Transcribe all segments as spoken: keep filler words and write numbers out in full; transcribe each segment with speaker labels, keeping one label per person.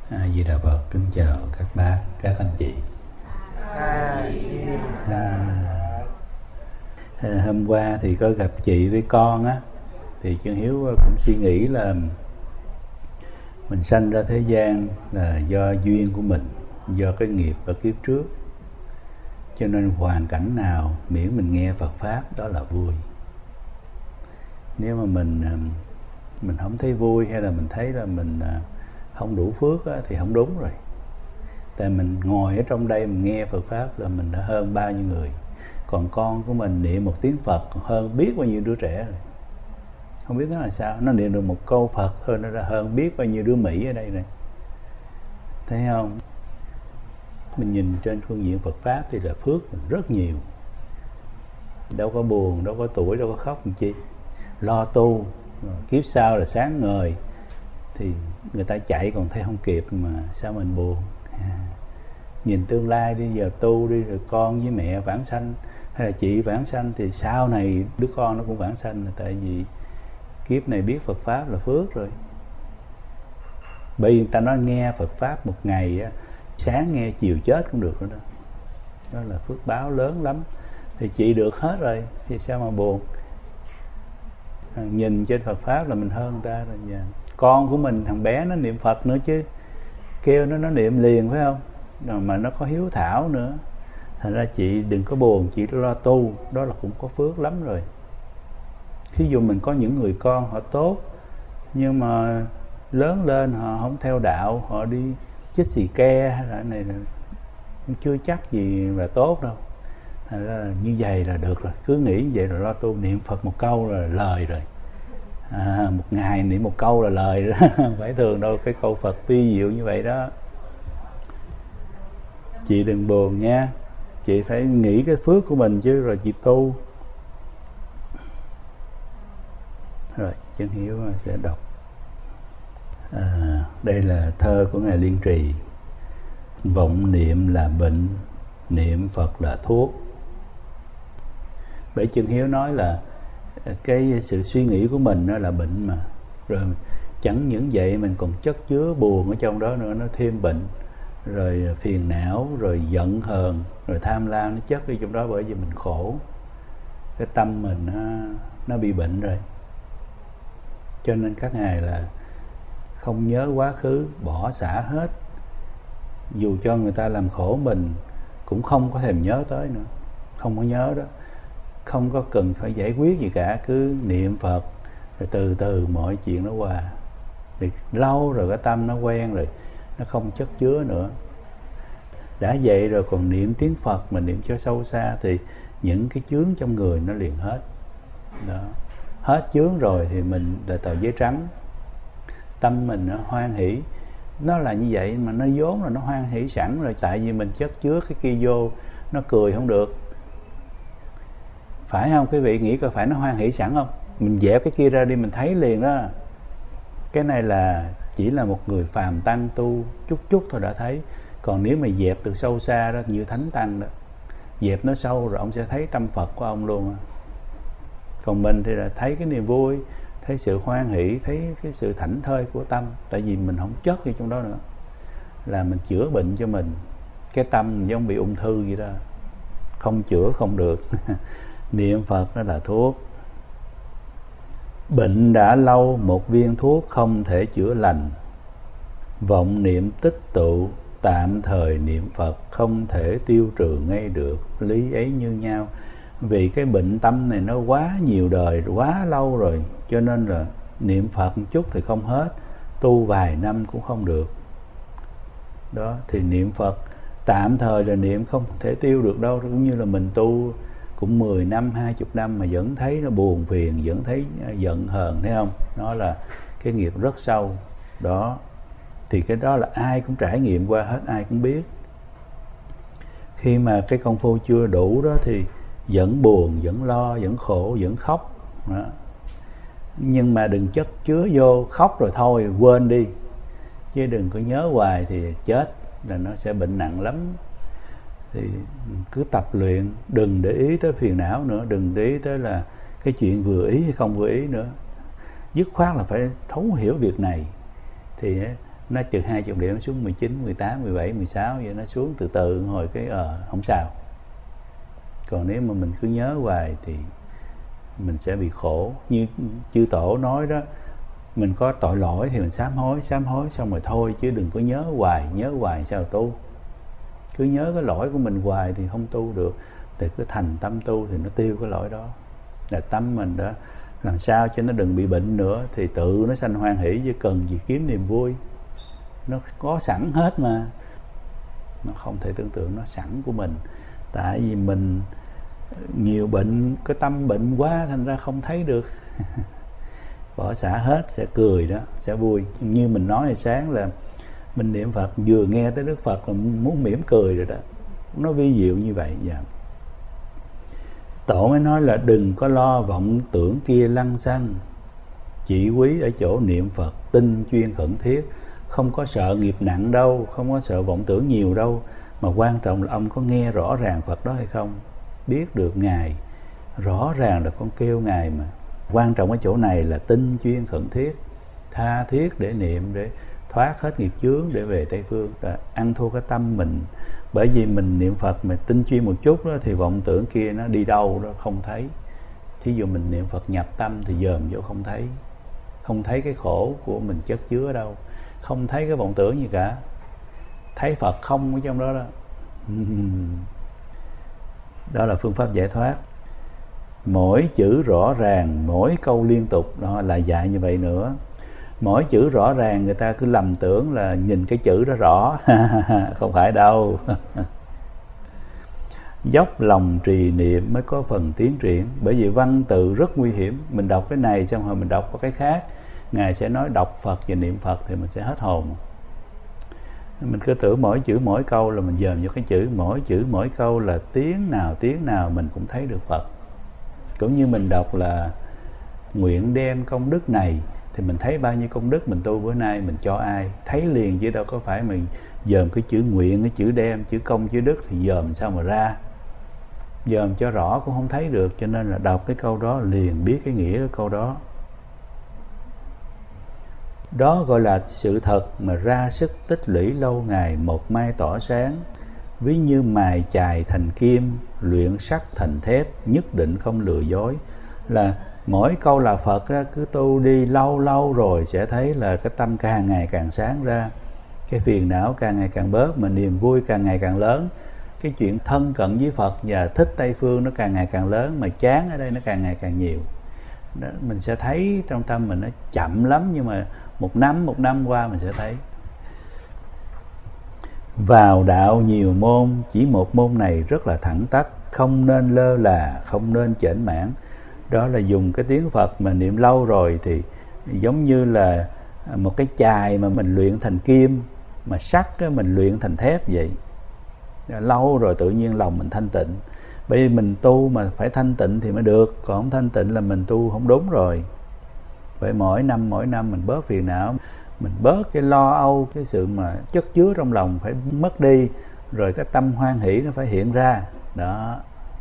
Speaker 1: A Di Đà Phật, kính chào các bác, các anh chị. À, hôm qua thì có gặp chị với con á, thì Chân Hiếu cũng suy nghĩ là mình sanh ra thế gian là do duyên của mình, do cái nghiệp ở kiếp trước, cho nên hoàn cảnh nào miễn mình nghe Phật pháp đó là vui. Nếu mà mình mình không thấy vui, hay là mình thấy là mình không đủ phước á, thì không đúng rồi. Tại mình ngồi ở trong đây mình nghe Phật pháp là mình đã hơn bao nhiêu người. Còn con của mình niệm một tiếng Phật còn hơn biết bao nhiêu đứa trẻ rồi. Không biết nó là sao, nó niệm được một câu Phật thôi nó đã hơn biết bao nhiêu đứa Mỹ ở đây rồi. Thấy không? Mình nhìn trên phương diện Phật pháp thì là phước mình rất nhiều. Đâu có buồn, đâu có tuổi, đâu có khóc làm chi. Lo tu, kiếp sau là sáng ngời, thì người ta chạy còn thấy không kịp mà sao mình buồn. À, nhìn tương lai đi, giờ tu đi, rồi con với mẹ vãng sanh, hay là chị vãng sanh, thì sau này đứa con nó cũng vãng sanh. Tại vì kiếp này biết Phật pháp là phước rồi. Bởi vì người ta nói nghe Phật pháp một ngày á, sáng nghe chiều chết cũng được nữa đó. Đó là phước báo lớn lắm. Thì chị được hết rồi thì sao mà buồn. À, nhìn trên Phật pháp là mình hơn người ta rồi. Dạ. Con của mình, thằng bé nó niệm Phật nữa chứ, kêu nó nó niệm liền, phải không? Rồi mà nó có hiếu thảo nữa. Thành ra chị đừng có buồn, chị lo tu, đó là cũng có phước lắm rồi. Thí dụ mình có những người con họ tốt, nhưng mà lớn lên họ không theo đạo, họ đi chích xì ke hay là này là chưa chắc gì là tốt đâu. Thành ra là như vậy là được rồi, cứ nghĩ như vậy rồi lo tu, niệm Phật một câu là lời rồi. À, một ngày niệm một câu là lời đó, không phải thường đâu, cái câu Phật vi diệu như vậy đó. Chị đừng buồn nha, chị phải nghĩ cái phước của mình chứ, rồi chị tu. Rồi Chân Hiếu sẽ đọc. À, đây là thơ của Ngài Liên Trì. Vọng niệm là bệnh, niệm Phật là thuốc. Bởi Chân Hiếu nói là cái sự suy nghĩ của mình nó là bệnh mà. Rồi chẳng những vậy mình còn chất chứa buồn ở trong đó nữa, nó thêm bệnh. Rồi phiền não, rồi giận hờn, rồi tham lam nó chất ở trong đó, bởi vì mình khổ. Cái tâm mình nó, nó bị bệnh rồi. Cho nên các ngài là không nhớ quá khứ, bỏ xả hết. Dù cho người ta làm khổ mình cũng không có thèm nhớ tới nữa. Không có nhớ đó. Không có cần phải giải quyết gì cả, cứ niệm Phật, rồi từ từ mọi chuyện nó qua. Thì lâu rồi cái tâm nó quen rồi, nó không chất chứa nữa. Đã vậy rồi còn niệm tiếng Phật mà niệm cho sâu xa, thì những cái chướng trong người nó liền hết đó. Hết chướng rồi thì mình là tờ giấy trắng. Tâm mình nó hoan hỷ. Nó là như vậy mà nó vốn là nó hoan hỷ sẵn rồi. Tại vì mình chất chứa cái kia vô, nó cười không được. Phải không? Quý vị nghĩ coi phải nó hoan hỷ sẵn không? Mình dẹp cái kia ra đi mình thấy liền đó. Cái này là chỉ là một người phàm tăng tu chút chút thôi đã thấy. Còn nếu mà dẹp từ sâu xa đó, như Thánh Tăng đó, dẹp nó sâu rồi ông sẽ thấy tâm Phật của ông luôn. Còn mình thì là thấy cái niềm vui, thấy sự hoan hỷ, thấy cái sự thảnh thơi của tâm. Tại vì mình không chất vô trong đó nữa, là mình chữa bệnh cho mình. Cái tâm giống bị ung thư vậy đó, không chữa không được. Niệm Phật đó là thuốc. Bệnh đã lâu một viên thuốc không thể chữa lành. Vọng niệm tích tụ, tạm thời niệm Phật không thể tiêu trừ ngay được. Lý ấy như nhau. Vì cái bệnh tâm này nó quá nhiều đời, quá lâu rồi, cho nên là niệm Phật một chút thì không hết, tu vài năm cũng không được. Đó, thì niệm Phật tạm thời là niệm không thể tiêu được đâu. Cũng như là mình tu cũng mười năm, hai mươi năm mà vẫn thấy nó buồn phiền, vẫn thấy giận hờn, thấy không? Nó là cái nghiệp rất sâu. Đó, thì cái đó là ai cũng trải nghiệm qua hết, ai cũng biết. Khi mà cái công phu chưa đủ đó thì vẫn buồn, vẫn lo, vẫn khổ, vẫn khóc đó. Nhưng mà đừng chất chứa vô, khóc rồi thôi, quên đi. Chứ đừng có nhớ hoài thì chết, là nó sẽ bệnh nặng lắm. Thì cứ tập luyện, đừng để ý tới phiền não nữa, đừng để ý tới là cái chuyện vừa ý hay không vừa ý nữa. Dứt khoát là phải thấu hiểu việc này. Thì nó trừ hai mươi điểm xuống mười chín, mười tám, mười bảy, mười sáu vậy, nó xuống từ từ hồi cái ờ không sao. Còn nếu mà mình cứ nhớ hoài thì mình sẽ bị khổ. Như chư tổ nói đó, mình có tội lỗi thì mình sám hối, sám hối xong rồi thôi, chứ đừng có nhớ hoài, nhớ hoài sao tu. Cứ nhớ cái lỗi của mình hoài thì không tu được. Thì cứ thành tâm tu thì nó tiêu cái lỗi đó. Là tâm mình đó, làm sao cho nó đừng bị bệnh nữa thì tự nó sanh hoan hỷ, chứ cần gì kiếm niềm vui. Nó có sẵn hết mà. Nó không thể tưởng tượng, nó sẵn của mình. Tại vì mình nhiều bệnh, cái tâm bệnh quá thành ra không thấy được. Bỏ xả hết sẽ cười đó, sẽ vui. Như mình nói hồi sáng là mình niệm Phật vừa nghe tới Đức Phật là muốn mỉm cười rồi đó. Nó vi diệu như vậy. Dạ. Tổ mới nói là đừng có lo vọng tưởng kia lăng xăng, chỉ quý ở chỗ niệm Phật tinh chuyên khẩn thiết. Không có sợ nghiệp nặng đâu, không có sợ vọng tưởng nhiều đâu, mà quan trọng là ông có nghe rõ ràng Phật đó hay không, biết được Ngài. Rõ ràng là con kêu Ngài mà. Quan trọng ở chỗ này là tinh chuyên khẩn thiết, tha thiết để niệm, để thoát hết nghiệp chướng, để về Tây Phương. Đã ăn thua cái tâm mình. Bởi vì mình niệm Phật mà tinh chuyên một chút đó, thì vọng tưởng kia nó đi đâu đó không thấy. Thí dụ mình niệm Phật nhập tâm thì dòm vô không thấy. Không thấy cái khổ của mình chất chứa đâu, không thấy cái vọng tưởng gì cả, thấy Phật không ở trong đó đó. Đó là phương pháp giải thoát. Mỗi chữ rõ ràng, mỗi câu liên tục, đó là dạy như vậy nữa. Mỗi chữ rõ ràng người ta cứ lầm tưởng là nhìn cái chữ đó rõ. Không phải đâu. Dốc lòng trì niệm mới có phần tiến triển. Bởi vì văn tự rất nguy hiểm. Mình đọc cái này xong rồi mình đọc có cái khác. Ngài sẽ nói đọc Phật và niệm Phật thì mình sẽ hết hồn. Mình cứ tưởng mỗi chữ mỗi câu là mình dòm vô cái chữ. Mỗi chữ mỗi câu là tiếng nào tiếng nào mình cũng thấy được Phật. Cũng như mình đọc là nguyện đem công đức này, thì mình thấy bao nhiêu công đức mình tu bữa nay mình cho ai, thấy liền, chứ đâu có phải mình dòm cái chữ nguyện, cái chữ đem, chữ công, chữ đức thì dòm sao mà ra. Dòm cho rõ cũng không thấy được, cho nên là đọc cái câu đó liền biết cái nghĩa của câu đó. Đó gọi là sự thật mà ra sức tích lũy lâu ngày một mai tỏ sáng. Ví như mài chài thành kim, luyện sắt thành thép, nhất định không lừa dối. Là mỗi câu là Phật á, cứ tu đi lâu lâu rồi sẽ thấy là cái tâm càng ngày càng sáng ra, cái phiền não càng ngày càng bớt, mà niềm vui càng ngày càng lớn. Cái chuyện thân cận với Phật và thích Tây Phương nó càng ngày càng lớn, mà chán ở đây nó càng ngày càng nhiều. Đó, mình sẽ thấy trong tâm mình nó chậm lắm, nhưng mà một năm một năm qua mình sẽ thấy. Vào đạo nhiều môn, chỉ một môn này rất là thẳng tắc, không nên lơ là, không nên chểnh mảng. Đó là dùng cái tiếng Phật mà niệm lâu rồi thì giống như là một cái chài mà mình luyện thành kim, mà sắt á, mình luyện thành thép vậy. Lâu rồi tự nhiên lòng mình thanh tịnh. Bởi vì mình tu mà phải thanh tịnh thì mới được, còn không thanh tịnh là mình tu không đúng rồi. Vậy mỗi năm mỗi năm mình bớt phiền não, mình bớt cái lo âu, cái sự mà chất chứa trong lòng phải mất đi, rồi cái tâm hoan hỷ nó phải hiện ra. Đó.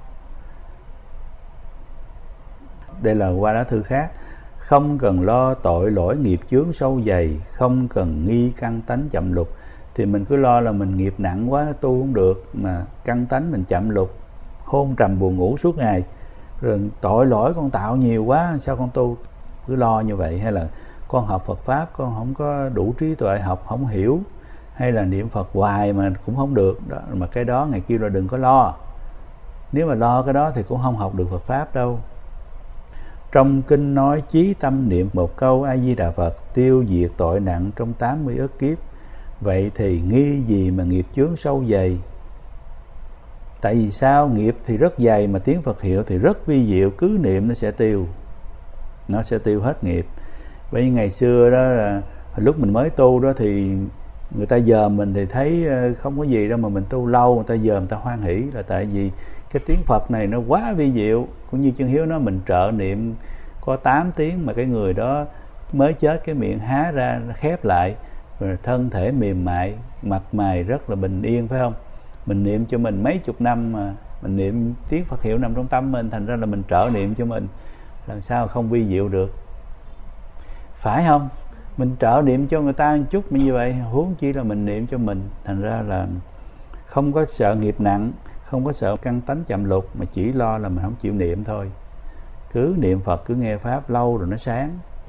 Speaker 1: Đây là qua lá thư khác. Không cần lo tội lỗi nghiệp chướng sâu dày, không cần nghi căn tánh chậm lục. Thì mình cứ lo là mình nghiệp nặng quá, tu không được, mà căn tánh mình chậm lục, hôn trầm buồn ngủ suốt ngày, rồi tội lỗi con tạo nhiều quá, sao con tu? Cứ lo như vậy. Hay là con học Phật Pháp con không có đủ trí tuệ, học không hiểu, hay là niệm Phật hoài mà cũng không được đó. Mà cái đó ngày kia là đừng có lo. Nếu mà lo cái đó thì cũng không học được Phật Pháp đâu. Trong kinh nói chí tâm niệm một câu A Di Đà Phật tiêu diệt tội nặng trong tám mươi ức kiếp. Vậy thì nghi gì mà nghiệp chướng sâu dày? Tại vì sao? Nghiệp thì rất dày, mà tiếng Phật hiệu thì rất vi diệu, cứ niệm nó sẽ tiêu. Nó sẽ tiêu hết nghiệp. Bởi vì ngày xưa đó là lúc mình mới tu đó thì người ta dòm mình thì thấy không có gì đâu, mà mình tu lâu người ta dòm, người ta hoan hỷ là tại vì cái tiếng Phật này nó quá vi diệu. Cũng như Chân Hiếu nói mình trợ niệm có tám tiếng mà cái người đó mới chết cái miệng há ra nó khép lại, rồi thân thể mềm mại, mặt mày rất là bình yên, phải không? Mình niệm cho mình mấy chục năm mà mình niệm tiếng Phật hiệu nằm trong tâm mình, thành ra là mình trợ niệm cho mình, làm sao không vi diệu được, phải không? Mình trợ niệm cho người ta một chút như vậy, huống chi là mình niệm cho mình. Thành ra là không có sợ nghiệp nặng, không có sợ căn tánh chậm lục, mà chỉ lo là mình không chịu niệm thôi. Cứ niệm Phật, cứ nghe Pháp lâu rồi nó sáng.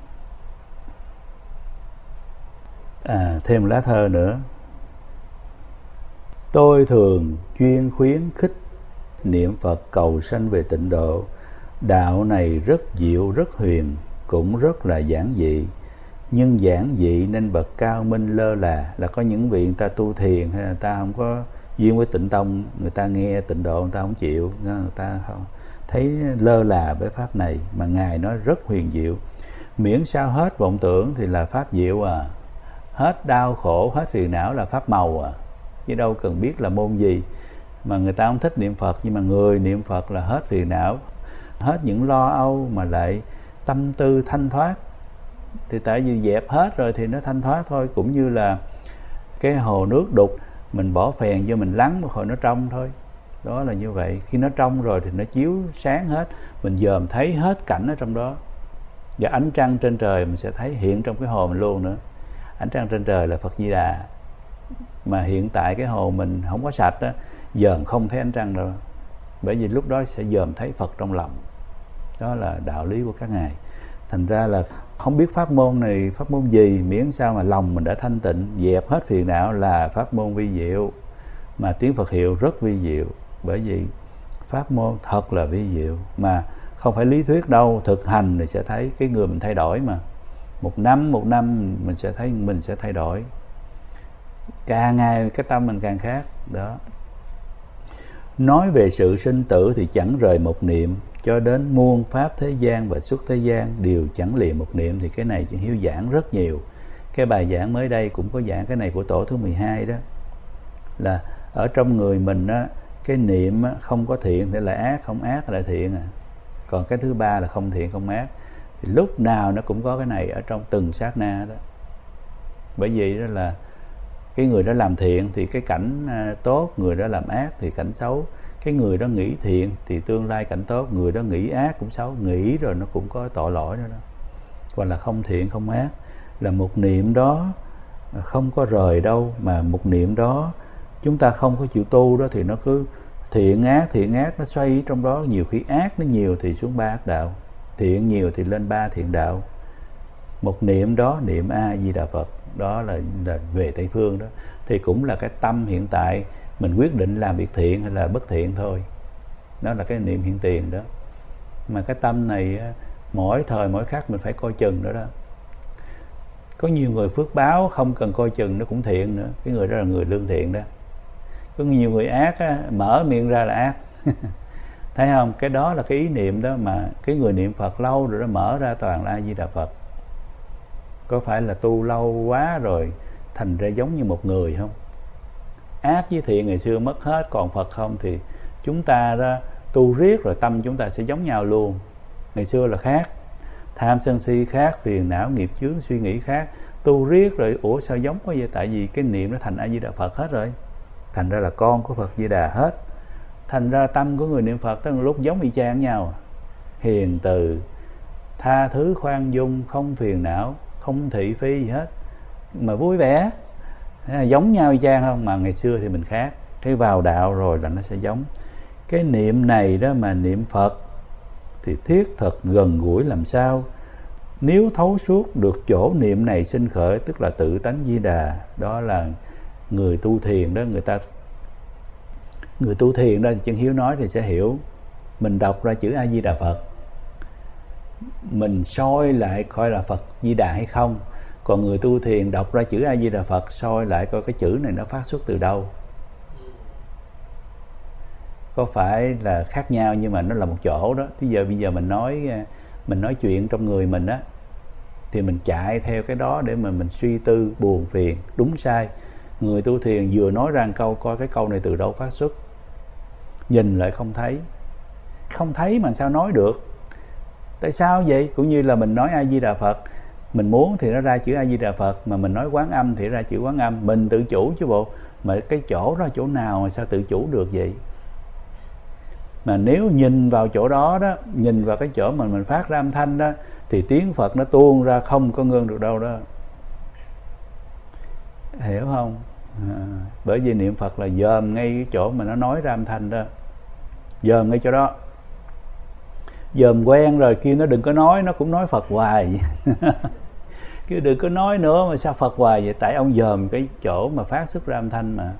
Speaker 1: À, thêm một lá thơ nữa. Tôi thường chuyên khuyến khích niệm Phật cầu sanh về tịnh độ. Đạo này rất diệu, rất huyền, cũng rất là giản dị. Nhưng giản dị nên bậc cao minh lơ là. Là có những vị người ta tu thiền hay là người ta không có duyên với tịnh tông, người ta nghe tịnh độ người ta không chịu, người ta không thấy lơ là với Pháp này. Mà Ngài nói rất huyền diệu. Miễn sao hết vọng tưởng thì là Pháp diệu à. Hết đau khổ, hết phiền não là Pháp màu à. Chứ đâu cần biết là môn gì. Mà người ta không thích niệm Phật, nhưng mà người niệm Phật là hết phiền não, hết những lo âu, mà lại tâm tư thanh thoát. Thì tại vì dẹp hết rồi thì nó thanh thoát thôi. Cũng như là cái hồ nước đục, mình bỏ phèn vô mình lắng một hồi nó trong thôi. Đó là như vậy. Khi nó trong rồi thì nó chiếu sáng hết, mình dòm thấy hết cảnh ở trong đó. Và ánh trăng trên trời mình sẽ thấy hiện trong cái hồ mình luôn nữa. Ánh trăng trên trời là Phật Di Đà. Mà hiện tại cái hồ mình không có sạch á, dòm không thấy ánh trăng đâu. Bởi vì lúc đó sẽ dòm thấy Phật trong lòng. Đó là đạo lý của các ngài. Thành ra là không biết pháp môn này pháp môn gì, miễn sao mà lòng mình đã thanh tịnh, dẹp hết phiền não là pháp môn vi diệu. Mà tiếng Phật hiệu rất vi diệu. Bởi vì pháp môn thật là vi diệu. Mà không phải lý thuyết đâu, thực hành thì sẽ thấy cái người mình thay đổi mà. Một năm, một năm mình sẽ thấy mình sẽ thay đổi. Càng ngày cái tâm mình càng khác. Đó. Nói về sự sinh tử thì chẳng rời một niệm, cho đến muôn pháp thế gian và xuất thế gian đều chẳng lìa một niệm. Thì cái này chị Hiếu giảng rất nhiều. Cái bài giảng mới đây cũng có giảng cái này của tổ thứ mười hai đó. Là ở trong người mình á, cái niệm á, không có thiện thì là ác, không ác là thiện à. Còn cái thứ ba là không thiện không ác. Thì lúc nào nó cũng có cái này ở trong từng sát na đó. Bởi vì đó là cái người đó làm thiện thì cái cảnh tốt, người đó làm ác thì cảnh xấu. Cái người đó nghĩ thiện thì tương lai cảnh tốt, người đó nghĩ ác cũng xấu, nghĩ rồi nó cũng có tội lỗi nữa đó. Hoặc là không thiện không ác, là một niệm đó không có rời đâu, mà một niệm đó chúng ta không có chịu tu đó thì nó cứ thiện ác, thiện ác nó xoay trong đó. Nhiều khi ác nó nhiều thì xuống ba ác đạo, thiện nhiều thì lên ba thiện đạo. Một niệm đó, niệm A Di Đà Phật, đó là, là về Tây Phương đó. Thì cũng là cái tâm hiện tại mình quyết định làm việc thiện hay là bất thiện thôi. Đó là cái niệm hiện tiền đó. Mà cái tâm này mỗi thời mỗi khắc mình phải coi chừng nữa đó. Có nhiều người phước báo không cần coi chừng nó cũng thiện nữa. Cái người đó là người lương thiện đó. Có nhiều người ác á, mở miệng ra là ác. Thấy không? Cái đó là cái ý niệm đó mà cái người niệm Phật lâu rồi đó mở ra toàn là A Di Đà Phật. Có phải là tu lâu quá rồi thành ra giống như một người không? Ác với thiện ngày xưa mất hết, còn Phật không thì chúng ta ra tu riết rồi tâm chúng ta sẽ giống nhau luôn. Ngày xưa là khác, tham sân si khác, phiền não nghiệp chướng suy nghĩ khác. Tu riết rồi ủa sao giống quá vậy? Tại vì cái niệm nó thành A Di Đà Phật hết rồi. Thành ra là con của Phật Di Đà hết. Thành ra tâm của người niệm Phật tới một lúc giống y chang nhau. Hiền từ, tha thứ khoan dung, không phiền não, không thị phi gì hết, mà vui vẻ. Giống nhau y chang không? Mà ngày xưa thì mình khác. Cái vào đạo rồi là nó sẽ giống. Cái niệm này đó mà niệm Phật thì thiết thực gần gũi làm sao. Nếu thấu suốt được chỗ niệm này sinh khởi, tức là tự tánh Di Đà. Đó là người tu thiền đó, người ta người tu thiền đó, chân Hiếu nói thì sẽ hiểu. Mình đọc ra chữ A Di Đà Phật, mình soi lại coi là Phật Di Đà hay không. Còn người tu thiền đọc ra chữ A Di Đà Phật, soi lại coi cái chữ này nó phát xuất từ đâu. Có phải là khác nhau nhưng mà nó là một chỗ đó. Bây giờ bây giờ mình nói mình nói chuyện trong người mình á, thì mình chạy theo cái đó để mà mình suy tư buồn phiền đúng sai. Người tu thiền vừa nói ra một câu, coi cái câu này từ đâu phát xuất. Nhìn lại không thấy. Không thấy mà sao nói được? Tại sao vậy? Cũng như là mình nói A Di Đà Phật, mình muốn thì nó ra chữ A Di Đà Phật, mà mình nói Quán Âm thì ra chữ Quán Âm. Mình tự chủ chứ bộ. Mà cái chỗ đó chỗ nào mà sao tự chủ được vậy? Mà nếu nhìn vào chỗ đó đó, nhìn vào cái chỗ mà mình phát ra âm thanh đó, thì tiếng Phật nó tuôn ra không có ngưng được đâu đó. hiểu không? À, bởi vì niệm Phật là dòm ngay cái chỗ mà nó nói ra âm thanh đó, dòm ngay chỗ đó, dòm quen rồi kêu nó đừng có nói, nó cũng nói Phật hoài. Kêu đừng có nói nữa mà sao Phật hoài vậy? Tại ông dòm cái chỗ mà phát xuất ra âm thanh mà.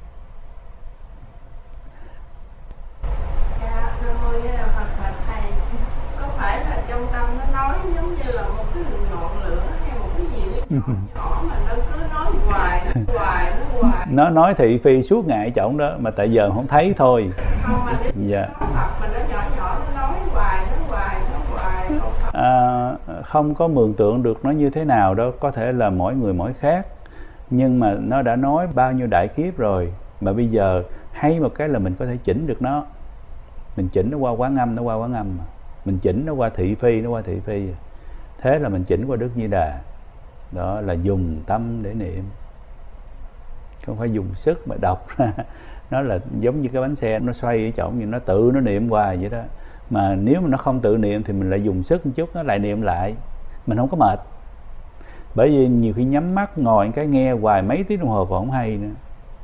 Speaker 2: Dạ, Nam Mô Di Đà Phật. Phật thầy, có phải là trong tâm nó nói giống như là một cái ngọn lửa hay một cái gì đó nhỏ, nhỏ mà nó cứ nói hoài, nó hoài, nó hoài.
Speaker 1: Nó nói thị phi suốt ngày chỗ đó mà tại giờ không thấy thôi.
Speaker 2: Không, mà nếu
Speaker 1: dạ.
Speaker 2: nó Phật mà nó nhỏ nhỏ nó nói hoài, nó hoài, nó hoài. Không,
Speaker 1: à, không có mường tượng được nó như thế nào đâu, có thể là mỗi người mỗi khác, nhưng mà nó đã nói bao nhiêu đại kiếp rồi, mà bây giờ hay một cái là mình có thể chỉnh được nó, mình chỉnh nó qua quán âm, nó qua quán âm, mình chỉnh nó qua thị phi, nó qua thị phi, thế là mình chỉnh qua Đức Di Đà. Đó là dùng tâm để niệm, không phải dùng sức mà đọc ra. Nó là giống như cái bánh xe nó xoay ở chỗ như nó tự nó niệm hoài vậy đó. Mà nếu mà nó không tự niệm thì mình lại dùng sức một chút, nó lại niệm lại, mình không có mệt. Bởi vì nhiều khi nhắm mắt ngồi cái nghe hoài mấy tiếng đồng hồ còn không hay nữa.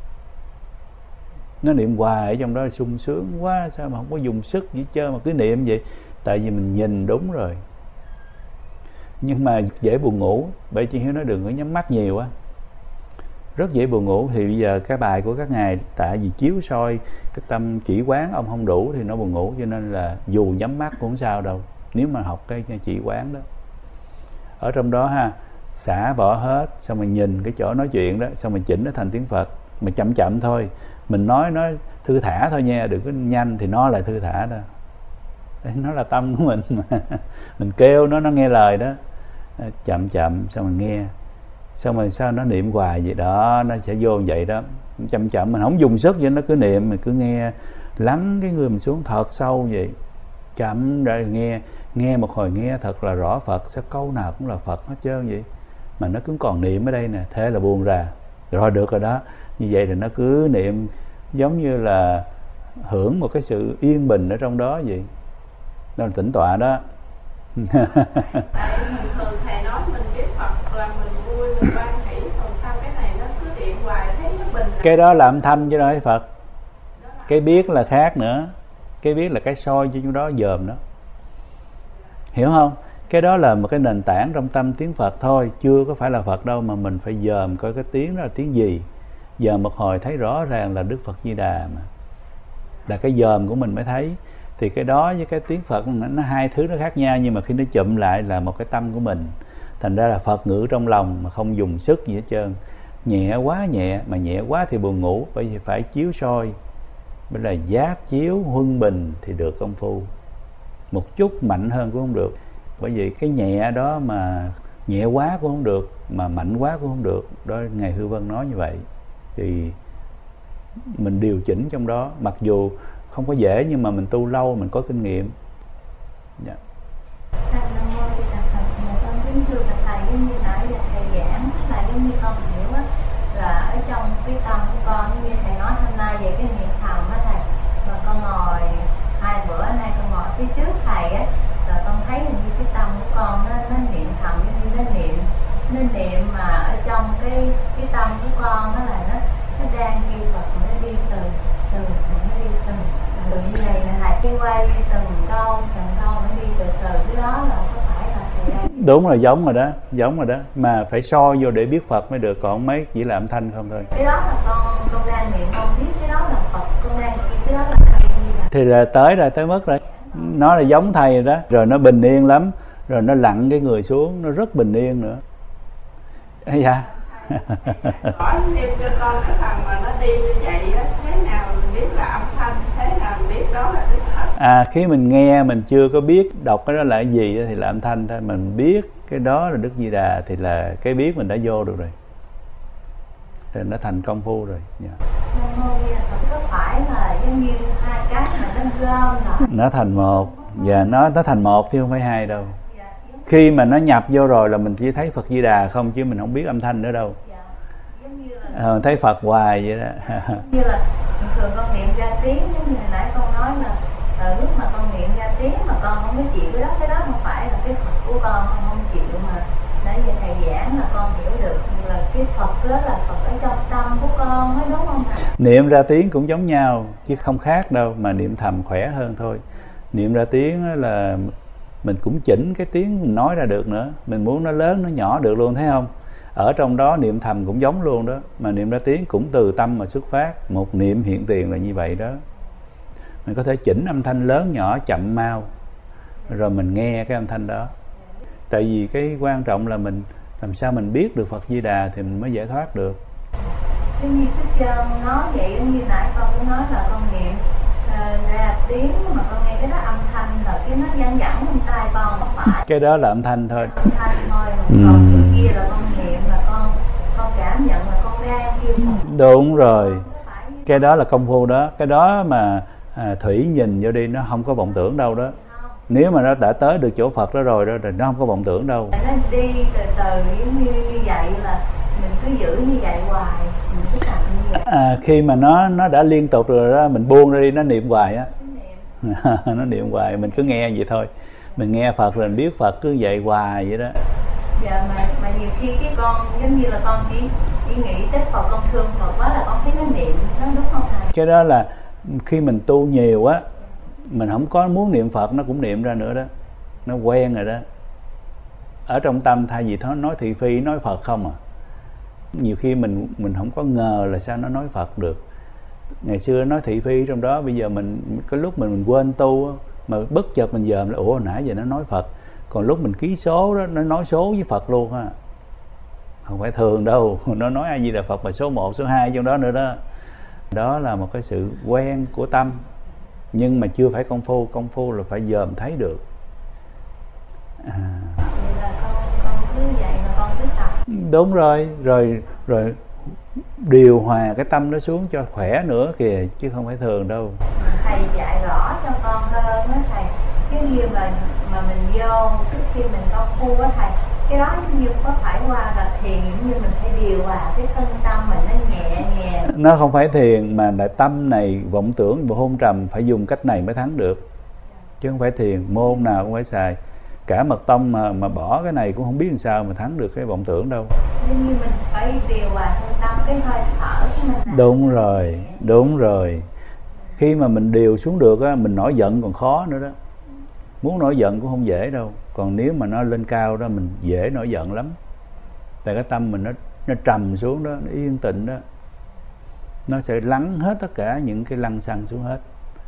Speaker 1: Nó niệm hoài ở trong đó sung sướng quá, sao mà không có dùng sức gì chơi mà cứ niệm vậy? Tại vì mình nhìn đúng rồi. Nhưng mà dễ buồn ngủ, bởi chị Hiếu nói đừng có nhắm mắt nhiều á, rất dễ buồn ngủ. Thì bây giờ cái bài của các ngài tại vì chiếu soi cái tâm chỉ quán ông không đủ thì nó buồn ngủ, cho nên là dù nhắm mắt cũng không sao đâu, nếu mà học cái chỉ quán đó. Ở trong đó ha, xả bỏ hết, xong rồi nhìn cái chỗ nói chuyện đó, xong rồi chỉnh nó thành tiếng Phật, mà chậm chậm thôi. Mình nói nó thư thả thôi nha, đừng có nhanh thì nó lại thư thả đó. Nó là tâm của mình mà. Mình kêu nó, nó nghe lời đó. Chậm chậm, xong rồi nghe. Xong rồi sao nó niệm hoài vậy đó, nó sẽ vô vậy đó. Chậm chậm, mình không dùng sức vậy, nó cứ niệm, mình cứ nghe. Lắng cái người mình xuống thật sâu vậy. Chậm rồi nghe. Nghe một hồi nghe thật là rõ Phật, sao câu nào cũng là Phật hết trơn vậy. Mà nó cứ còn niệm ở đây nè, thế là buông ra. Rồi được rồi đó. Như vậy thì nó cứ niệm giống như là hưởng một cái sự yên bình ở trong đó vậy. Đó là tĩnh tọa đó.
Speaker 2: tại mình thường thầy nói mình biết Phật là mình vui, mình quan hỷ, còn sao cái này nó cứ niệm hoài thấy nó bình.
Speaker 1: Cái đó là âm thanh chứ đâu phải Phật. Cái biết là khác nữa. Cái biết là cái soi cho chúng đó dòm đó. Hiểu không? Cái đó là một cái nền tảng trong tâm tiếng Phật thôi, chưa có phải là Phật đâu, mà mình phải dòm coi cái tiếng đó là tiếng gì. Dòm một hồi thấy rõ ràng là Đức Phật Di Đà mà. Là cái dòm của mình mới thấy. Thì cái đó với cái tiếng Phật nó, nó hai thứ nó khác nhau, nhưng mà khi nó chụm lại là một cái tâm của mình. Thành ra là Phật ngữ trong lòng mà không dùng sức gì hết trơn. Nhẹ quá nhẹ, mà nhẹ quá thì buồn ngủ, bởi vì phải chiếu soi. Bởi là giác chiếu huân bình thì được công phu. Một chút mạnh hơn cũng không được. Bởi vì cái nhẹ đó mà nhẹ quá cũng không được, mà mạnh quá cũng không được. Đó Ngài Hư Vân nói như vậy. Thì mình điều chỉnh trong đó, mặc dù không có dễ nhưng mà mình tu lâu mình có kinh nghiệm. Dạ.
Speaker 3: Nam Mô Di Đà Phật. Con kính thưa thầy, giống như nãy giờ thầy giảng là giống như con hiểu á, là ở trong cái tâm của con, như thầy nói hôm nay về cái niệm thầm á thầy, mà con ngồi hai bữa nay con ngồi phía trước thầy á, rồi con thấy hình như cái tâm của con nó nó niệm thầm, giống như nó niệm nó niệm mà ở trong cái cái tâm của con đó là nó nó đang ghi Phật, nó đi từ từ nó đi từ từ như vậy là thầy, cái quay từng câu từng câu nó đi từ từ, cái đó là có phải là thầy đang...
Speaker 1: Đúng rồi, giống rồi đó, giống rồi đó, mà phải soi vô để biết Phật mới được, còn mấy chỉ là âm thanh không thôi.
Speaker 3: Cái đó là con con đang niệm, con biết cái đó là Phật, con đang cái đó là thầy gì là...
Speaker 1: Thì là tới rồi, tới mất rồi. Nó là giống thầy rồi đó, rồi nó bình yên lắm, rồi nó lặn cái người xuống, nó rất bình yên nữa. Dạ.
Speaker 2: Hỏi thêm cho con cái phần mà nó đi như vậy á, thế nào mình biết là âm thanh, thế nào mình biết đó là Đức Phật?
Speaker 1: À, khi mình nghe mình chưa có biết đọc cái đó là cái gì thì là âm thanh thôi. Mình biết cái đó là Đức Di Đà thì là cái biết mình đã vô được rồi, thì nó thành công phu rồi. Yeah.
Speaker 3: Nam Mô Di Đà Phật. Có phải là giống như hai cái mà nó gom rồi
Speaker 1: Nó thành một, và nó nó thành một chứ không phải hai đâu. Khi mà nó nhập vô rồi là mình chỉ thấy Phật Di Đà không, chứ mình không biết âm thanh nữa đâu.
Speaker 3: giống như là
Speaker 1: À, thấy Phật hoài vậy đó.
Speaker 3: như là thường con niệm ra tiếng, giống như hồi nãy con nói là ờ, lúc mà con niệm ra tiếng mà con không có chịu cái đó, cái đó không phải là cái Phật của con, con không chịu, mà nãy giờ thầy giảng là con hiểu được là cái Phật đó là Phật ở
Speaker 1: Niệm ra tiếng cũng giống nhau chứ không khác đâu, mà niệm thầm khỏe hơn thôi. Niệm ra tiếng là mình cũng chỉnh cái tiếng mình nói ra được nữa, mình muốn nó lớn nó nhỏ được luôn, thấy không? Ở trong đó niệm thầm cũng giống luôn đó, mà niệm ra tiếng cũng từ tâm mà xuất phát, một niệm hiện tiền là như vậy đó. Mình có thể chỉnh âm thanh lớn nhỏ chậm mau rồi mình nghe cái âm thanh đó. Tại vì cái quan trọng là mình làm sao mình biết được Phật Di Đà thì mình mới giải thoát được.
Speaker 3: Giống như trước giờ nói vậy, giống như nãy con cũng nói là con niệm uh, ra tiếng mà con nghe cái đó âm thanh là cái nó văng vẳng bên tai con, không phải
Speaker 1: cái đó là âm thanh thôi,
Speaker 3: âm thanh thôi.
Speaker 1: Ừ.
Speaker 3: Còn cái kia là con niệm là con con cảm nhận là con đang kêu Phật.
Speaker 1: Đúng rồi, cái đó là công phu đó. Cái đó mà à, Thủy nhìn vô đi nó không có vọng tưởng đâu đó. Nếu mà nó đã tới được chỗ Phật đó rồi đó thì nó không có vọng tưởng đâu.
Speaker 3: Nó đi từ từ giống như, như vậy là mình cứ giữ như vậy hoài, mình cứ tập như vậy.
Speaker 1: À, khi mà nó nó đã liên tục rồi đó, mình buông ra đi, nó niệm hoài á. Nó niệm hoài, mình cứ nghe vậy thôi. Mình nghe Phật rồi mình biết Phật cứ vậy hoài vậy đó.
Speaker 3: Dạ, mà, mà nhiều khi cái con giống như là con chỉ, chỉ nghĩ tới Phật, con thương Phật quá là con thấy nó niệm, nó đúng không thầy?
Speaker 1: Cái đó là khi mình tu nhiều á, mình không có muốn niệm Phật nó cũng niệm ra nữa đó. Nó quen rồi đó. Ở trong tâm thay vì nó nói thị phi, nói Phật không à. Nhiều khi mình mình không có ngờ là sao nó nói Phật được. Ngày xưa nói thị phi trong đó, bây giờ mình cái lúc mình, mình quên tu mà bất chợt mình dòm là ủa nãy giờ nó nói Phật. Còn lúc mình ký số đó, nó nói số với Phật luôn ha. Không phải thường đâu, nó nói A Di Đà Phật mà số một, số hai trong đó nữa đó. Đó là một cái sự quen của tâm. Nhưng mà chưa phải công phu, công phu là phải dòm thấy được. À.
Speaker 3: Vậy là con, con cứ vậy mà con cứ tập.
Speaker 1: Đúng rồi, rồi rồi điều hòa cái tâm nó xuống cho khỏe nữa kìa, chứ không phải thường đâu.
Speaker 3: Thầy dạy rõ cho con hơn đó thầy. Cái như mà mà mình vô trước khi mình công phu á thầy, cái đó như có phải qua là thiền, như mình phải điều hòa cái thân tâm mình nó nhẹ nhàng.
Speaker 1: Nó không phải thiền mà là tâm này vọng tưởng và hôn trầm phải dùng cách này mới thắng được, chứ không phải thiền. Môn nào cũng phải xài. Cả mật tông mà mà bỏ cái này cũng không biết làm sao mà thắng được cái vọng tưởng đâu.
Speaker 3: Như mình phải điều hòa thân tâm, cái hơi thở của mình.
Speaker 1: Đúng rồi, đúng rồi. Khi mà mình điều xuống được á, mình nổi giận còn khó nữa đó. Muốn nổi giận cũng không dễ đâu. Còn nếu mà nó lên cao đó, mình dễ nổi giận lắm. Tại cái tâm mình nó nó trầm xuống đó, nó yên tĩnh đó, nó sẽ lắng hết tất cả những cái lăng xăng xuống hết.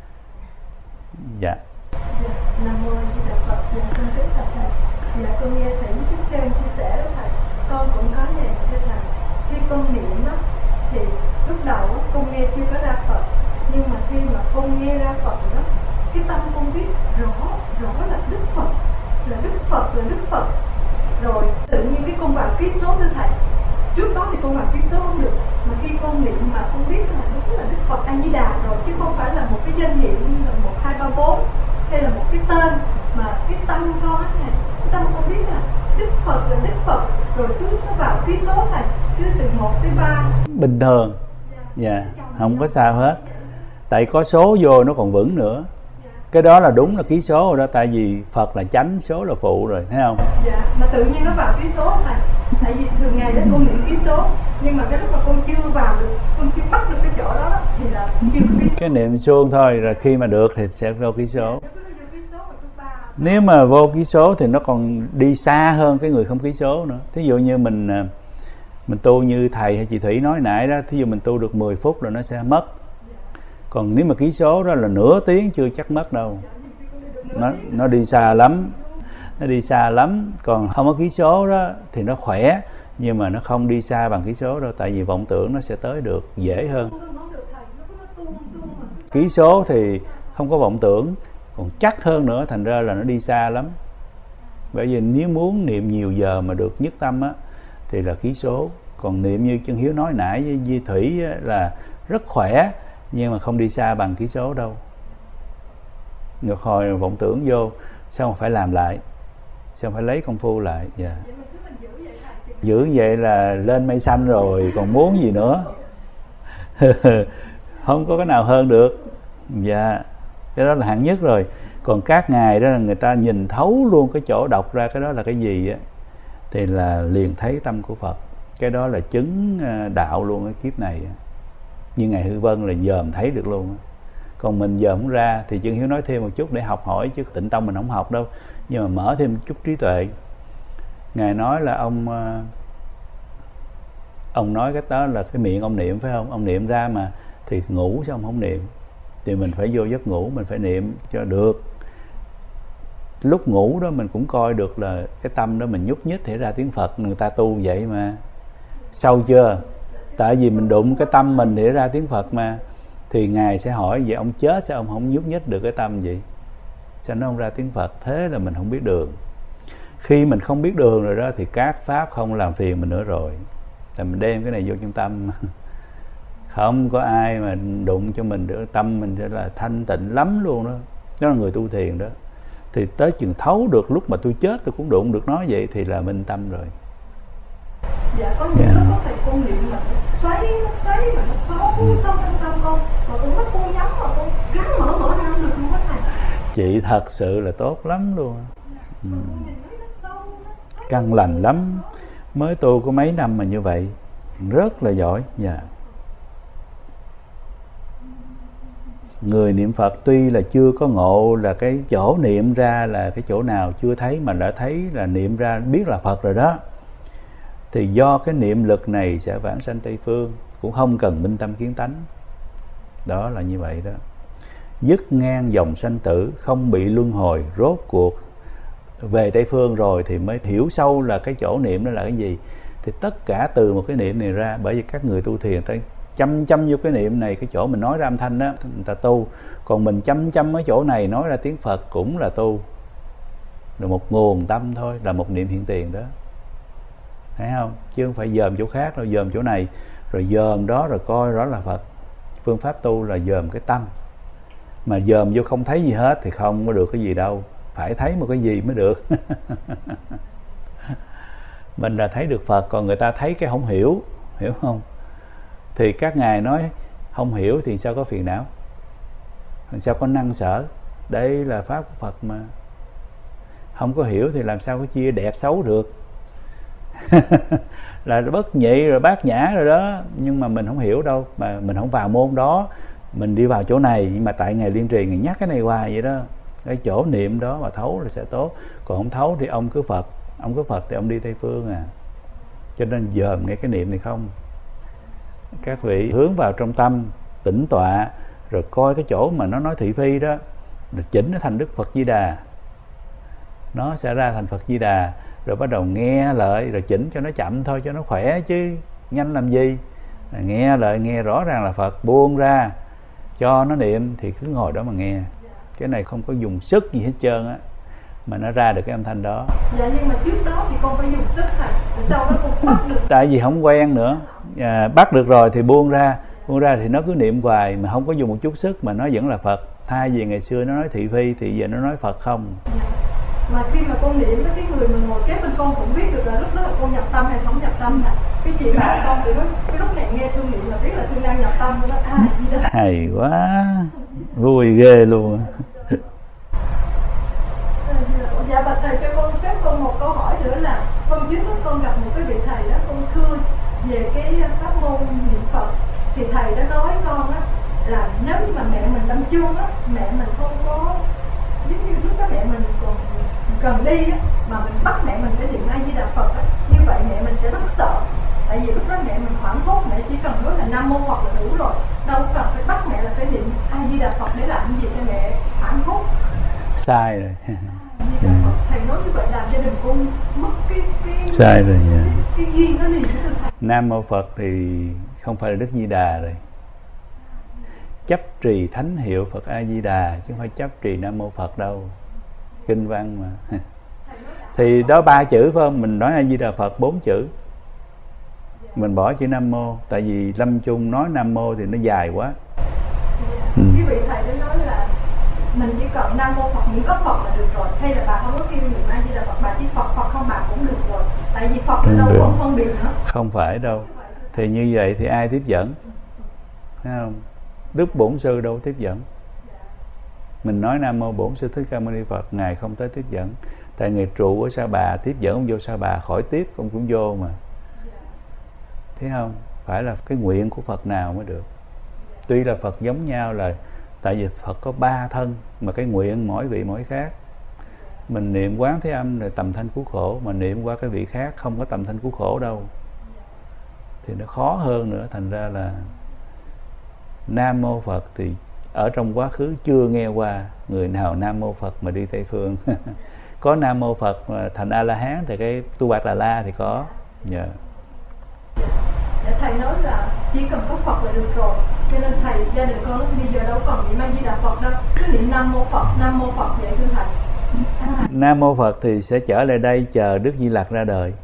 Speaker 1: Dạ.
Speaker 4: Nam mô Di Đà Phật. Dạ con kính bạch thầy. Dạ con nghe thầy trước trên chia sẻ đó thầy, con cũng có vậy thưa thầy. Khi con niệm đó thì lúc đầu con nghe chưa có ra Phật, nhưng mà khi mà con nghe ra Phật đó, cái tâm con biết rõ rõ là Đức Phật, là Đức Phật, là Đức Phật. Rồi tự nhiên cái con vào ký số thưa thầy. Trước đó thì con vào ký số không được, mà khi con niệm mà con biết là đúng là Đức Phật A Di Đà rồi, chứ không phải là một cái danh hiệu như là một hai ba bốn hay là một cái tên, mà cái tâm con á thầy, cái tâm con biết là Đức Phật là Đức Phật, rồi cứ nó vào ký số thầy, cứ từ một tới ba.
Speaker 1: Bình thường. Dạ, yeah, không có sao hết. Tại có số vô nó còn vững nữa. Cái đó là đúng là ký số rồi đó, tại vì Phật là chánh, số là phụ rồi, thấy không?
Speaker 4: Dạ, mà tự nhiên nó vào ký số thầy. Tại vì thường ngày đó con niệm ký số, nhưng mà cái lúc mà con chưa vào được, con chưa bắt được cái chỗ đó thì là chưa có ký số.
Speaker 1: Cái niệm suông thôi, rồi khi mà được thì sẽ vô ký số. Nếu mà vô ký số thì nó còn đi xa hơn cái người không ký số nữa. Thí dụ như mình mình tu như thầy hay chị Thủy nói nãy đó, thí dụ mình tu được mười phút là nó sẽ mất. Còn nếu mà ký số đó là nửa tiếng chưa chắc mất đâu. Nó, nó đi xa lắm. Nó đi xa lắm. Còn không có ký số đó thì nó khỏe, nhưng mà nó không đi xa bằng ký số đâu. Tại vì vọng tưởng nó sẽ tới được dễ hơn. Ký số thì không có vọng tưởng, còn chắc hơn nữa, thành ra là nó đi xa lắm. Bởi vì nếu muốn niệm nhiều giờ mà được nhất tâm á, thì là ký số. Còn niệm như Chân Hiếu nói nãy với Di Thủy á, là rất khỏe, nhưng mà không đi xa bằng ký số đâu. Ngược hồi vọng tưởng vô, sao mà phải làm lại, sao phải lấy công phu lại. Yeah. Giữ vậy là lên mây xanh rồi, còn muốn gì nữa. Không có cái nào hơn được. Dạ, yeah. Cái đó là hạng nhất rồi. Còn các ngài đó là người ta nhìn thấu luôn cái chỗ đọc ra cái đó là cái gì á, thì là liền thấy tâm của Phật. Cái đó là chứng đạo luôn cái kiếp này. Như Ngài Hư Vân là dòm thấy được luôn á. Còn mình dòm không ra thì Chân Hiếu nói thêm một chút để học hỏi, chứ Tịnh Tông mình không học đâu, nhưng mà mở thêm một chút trí tuệ. Ngài nói là ông ông nói cái đó là cái miệng ông niệm phải không? Ông niệm ra mà thì ngủ sao ông không niệm? Thì mình phải vô giấc ngủ mình phải niệm cho được. Lúc ngủ đó mình cũng coi được là cái tâm đó mình nhúc nhích thì ra tiếng Phật, người ta tu vậy mà. Sâu chưa? Tại vì mình đụng cái tâm mình để ra tiếng Phật mà. Thì Ngài sẽ hỏi vậy ông chết sao ông không nhúc nhích được cái tâm vậy? Sao nó không ra tiếng Phật? Thế là mình không biết đường. Khi mình không biết đường rồi đó thì các pháp không làm phiền mình nữa rồi. Là mình đem cái này vô trong tâm. Không có ai mà đụng cho mình được. Tâm mình sẽ là thanh tịnh lắm luôn đó. Đó là người tu thiền đó. Thì tới chừng thấu được lúc mà tôi chết tôi cũng đụng được nó vậy thì là minh tâm rồi.
Speaker 4: Dạ có những yeah. lúc có thầy con niệm mà nó xoáy, nó xoáy mà nó sâu ừ. sâu trong tâm con. Mà con mắt con nhắm mà con ráng mở mở ra không được luôn á thầy.
Speaker 1: Chị thật sự là tốt lắm luôn. Ừ. Căn lành lắm. Mới tu có mấy năm mà như vậy. Rất là giỏi. Dạ yeah. Người niệm Phật tuy là chưa có ngộ là cái chỗ niệm ra là cái chỗ nào chưa thấy, mà đã thấy là niệm ra biết là Phật rồi đó, thì do cái niệm lực này sẽ vãng sanh Tây Phương, cũng không cần minh tâm kiến tánh. Đó là như vậy đó. Dứt ngang dòng sanh tử, không bị luân hồi, rốt cuộc về Tây Phương rồi thì mới hiểu sâu là cái chỗ niệm đó là cái gì. Thì tất cả từ một cái niệm này ra, bởi vì các người tu thiền ta chăm chăm vô cái niệm này, cái chỗ mình nói ra âm thanh đó người ta tu, còn mình chăm chăm ở chỗ này nói ra tiếng Phật cũng là tu, là một nguồn tâm thôi, là một niệm hiện tiền đó, thấy không? Chứ không phải dòm chỗ khác đâu, dòm chỗ này rồi dòm đó rồi coi đó là Phật. Phương pháp tu là dòm cái tâm, mà dòm vô không thấy gì hết thì không có được cái gì đâu, phải thấy một cái gì mới được. Mình là thấy được Phật, còn người ta thấy cái không hiểu, hiểu không? Thì các ngài nói không hiểu thì sao có phiền não, sao có năng sở. Đây là pháp của Phật mà. Không có hiểu thì làm sao có chia đẹp xấu được. Là bất nhị rồi bát nhã rồi đó. Nhưng mà mình không hiểu đâu, mà mình không vào môn đó, mình đi vào chỗ này. Nhưng mà tại Ngài Liên Trì Ngài nhắc cái này hoài vậy đó. Cái chỗ niệm đó mà thấu là sẽ tốt. Còn không thấu thì ông cứ Phật, ông cứ Phật thì ông đi Tây Phương à. Cho nên dòm nghe cái niệm này không. Các vị hướng vào trong tâm, tĩnh tọa, rồi coi cái chỗ mà nó nói thị phi đó, rồi chỉnh nó thành Đức Phật Di Đà, nó sẽ ra thành Phật Di Đà. Rồi bắt đầu nghe lại, rồi chỉnh cho nó chậm thôi, cho nó khỏe chứ nhanh làm gì. Nghe lại, nghe rõ ràng là Phật, buông ra cho nó niệm thì cứ ngồi đó mà nghe. Cái này không có dùng sức gì hết trơn á, mà nó ra được cái âm thanh đó.
Speaker 4: Dạ nhưng mà trước đó thì con phải dùng sức thầy, sau đó con bắt được.
Speaker 1: Tại vì không quen nữa, à, bắt được rồi thì buông ra, buông ra thì nó cứ niệm hoài mà không có dùng một chút sức mà nó vẫn là Phật. Thay vì ngày xưa nó nói thị phi thì giờ nó nói Phật không.
Speaker 4: Dạ. Mà khi mà con niệm với cái người mình ngồi kế bên con cũng biết được là lúc đó là con nhập tâm hay không nhập tâm nè. Cái chị bảo con thì nói cái lúc này nghe thương niệm là biết là thương đang nhập tâm đó. À gì đó.
Speaker 1: Hay quá, vui ghê luôn.
Speaker 4: Dạ bạch thầy cho con phép con một câu hỏi nữa là hôm trước lúc con gặp một cái vị thầy đó, con thưa về cái pháp môn niệm Phật, thì thầy đã nói con á là nếu như mà mẹ mình đâm chuông á, mẹ mình không có giống như lúc đó mẹ mình còn cần đi á, mà mình bắt mẹ mình phải niệm A Di Đà Phật á, như vậy mẹ mình sẽ rất sợ. Tại vì lúc đó mẹ mình hoảng hốt, mẹ chỉ cần nói là Nam Mô Phật là đủ rồi, đâu cần phải bắt mẹ là phải niệm A Di Đà Phật để làm gì cho mẹ hoảng hốt.
Speaker 1: Sai rồi.
Speaker 4: Ừ. Thầy nói như vậy làm gia đình con mất cái cái
Speaker 1: sai rồi nha.
Speaker 4: Cái, cái duyên đó liền với thầy.
Speaker 1: Nam Mô Phật thì không phải là Đức Di Đà rồi. Chấp trì thánh hiệu Phật A Di Đà chứ không phải chấp trì Nam Mô Phật đâu. Kinh văn mà. Thì đó ba chữ phải không? Mình nói A Di Đà Phật bốn chữ. Mình bỏ chữ Nam Mô, tại vì lâm chung nói Nam Mô thì nó dài quá.
Speaker 4: Ừ. Cái vị thầy đã nói là mình chỉ cần Nam Mô Phật, những có Phật là được rồi, hay là bà không có kêu niệm A Di Đà Phật, bà chỉ Phật Phật không bà cũng được rồi, tại vì Phật ở đâu
Speaker 1: được.
Speaker 4: Cũng phân biệt nữa.
Speaker 1: Không phải đâu. Thì như vậy thì ai tiếp dẫn? Thấy không? Đức Bổn Sư đâu tiếp dẫn. Mình nói Nam Mô Bổn Sư Thích Ca Mâu Ni Phật, Ngài không tới tiếp dẫn. Tại Ngài trụ ở Sa Bà, tiếp dẫn ông vô Sa Bà, khỏi tiếp ông cũng vô mà. Thấy không? Phải là cái nguyện của Phật nào mới được. Tuy là Phật giống nhau là tại vì Phật có ba thân mà cái nguyện mỗi vị mỗi khác. Mình niệm Quán Thế Âm là tầm thanh cứu khổ, mà niệm qua cái vị khác không có tầm thanh cứu khổ đâu, thì nó khó hơn nữa. Thành ra là Nam Mô Phật thì ở trong quá khứ chưa nghe qua người nào Nam Mô Phật mà đi Tây Phương. Có Nam Mô Phật mà thành A-la-hán thì cái Tu Bạt Đà La thì có. Yeah.
Speaker 4: Để thầy nói là chỉ cần có Phật là được rồi, cho nên thầy gia đình con bây giờ đâu còn niệm A Di Đà Phật đâu, cứ niệm Nam Mô Phật, Nam Mô Phật vậy thưa thầy. À.
Speaker 1: Nam Mô Phật thì sẽ trở lại đây chờ Đức Di Lặc ra đời.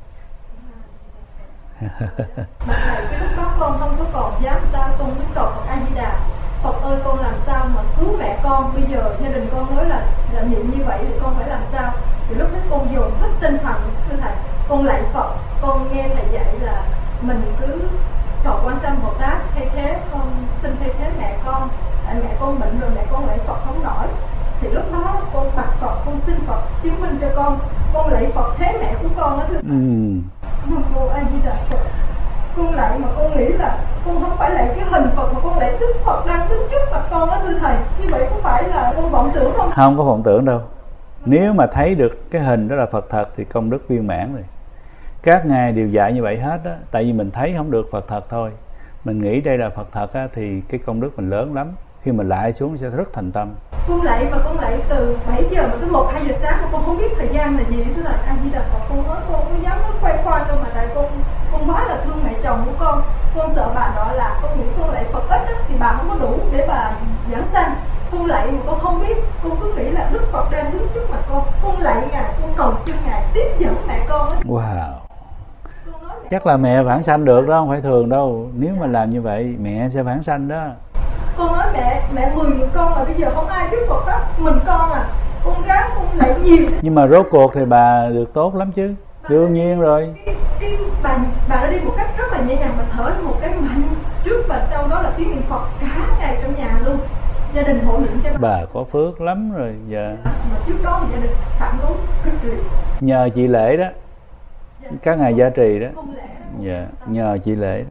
Speaker 4: Mà thầy cái lúc đó con không có còn dám sao, con mới cầu Phật A Di Đà. Phật ơi con làm sao mà cứu mẹ con, bây giờ gia đình con nói là, là niệm như vậy thì con phải làm sao. Thì lúc đó con dồn hết tinh thần thưa thầy, con lạy Phật, con nghe thầy dạy là mình cứ cầu Quan Tâm Bồ Tát thay thế, con xin thay thế mẹ con, tại mẹ con bệnh rồi mẹ con lạy Phật không nổi. Thì lúc đó con bạch Phật, con xin Phật chứng minh cho con, con lạy Phật thế mẹ của con đó thưa thầy.
Speaker 1: Ừ.
Speaker 4: Nam Mô A Di Đà Phật. Con lạy mà con nghĩ là con không phải lạy cái hình Phật mà con lạy Đức Phật đang đứng trước mặt con đó thưa thầy. Như vậy có phải là con vọng tưởng không?
Speaker 1: Không có vọng tưởng đâu. Nếu mà thấy được cái hình đó là Phật thật thì công đức viên mãn rồi. Các ngài đều dạy như vậy hết á. Tại vì mình thấy không được Phật thật thôi, mình nghĩ đây là Phật thật á, thì cái công đức mình lớn lắm. Khi mình lại xuống sẽ rất thành tâm.
Speaker 4: Con lạy mà con lạy từ bảy giờ mà tới một hai giờ sáng mà con không biết thời gian là gì. Tức là A Di Đà Phật, con nói con không dám nói khoe khoang đâu, mà tại con con quá là thương mẹ chồng của con. Con sợ bà nọ là con nghĩ con lạy Phật ít á, thì bà không có đủ để bà giảng sanh. Con lạy mà con không biết, con cứ nghĩ là Đức Phật đang đứng trước mặt con. Con lạy ngài, con cầu xin ngài tiếp dẫn mẹ con á.
Speaker 1: Wow. Chắc là mẹ vãng sanh được đó, không phải thường đâu. Nếu mà làm như vậy mẹ sẽ vãng sanh đó.
Speaker 4: Con nói mẹ, mẹ mười người con là bây giờ không ai giúp Phật á, mình con à, con ráng con lạy nhiều.
Speaker 1: Nhưng mà rốt cuộc thì bà được tốt lắm chứ, bà đương nhiên rồi.
Speaker 4: Cái, cái, bà, bà đã đi một cách rất là nhẹ nhàng, bà thở một cái mạnh trước và sau đó là tiếng niệm Phật cả ngày trong nhà luôn. Gia đình hộ niệm cho bà.
Speaker 1: Bà có phước lắm rồi giờ.
Speaker 4: Mà trước đó thì gia đình phản đối cực liệt.
Speaker 1: Nhờ chị Lễ đó,
Speaker 4: Dạ,
Speaker 1: các ngài gia trì đó.
Speaker 4: Lễ đó.
Speaker 1: Dạ, nhờ chị Lễ.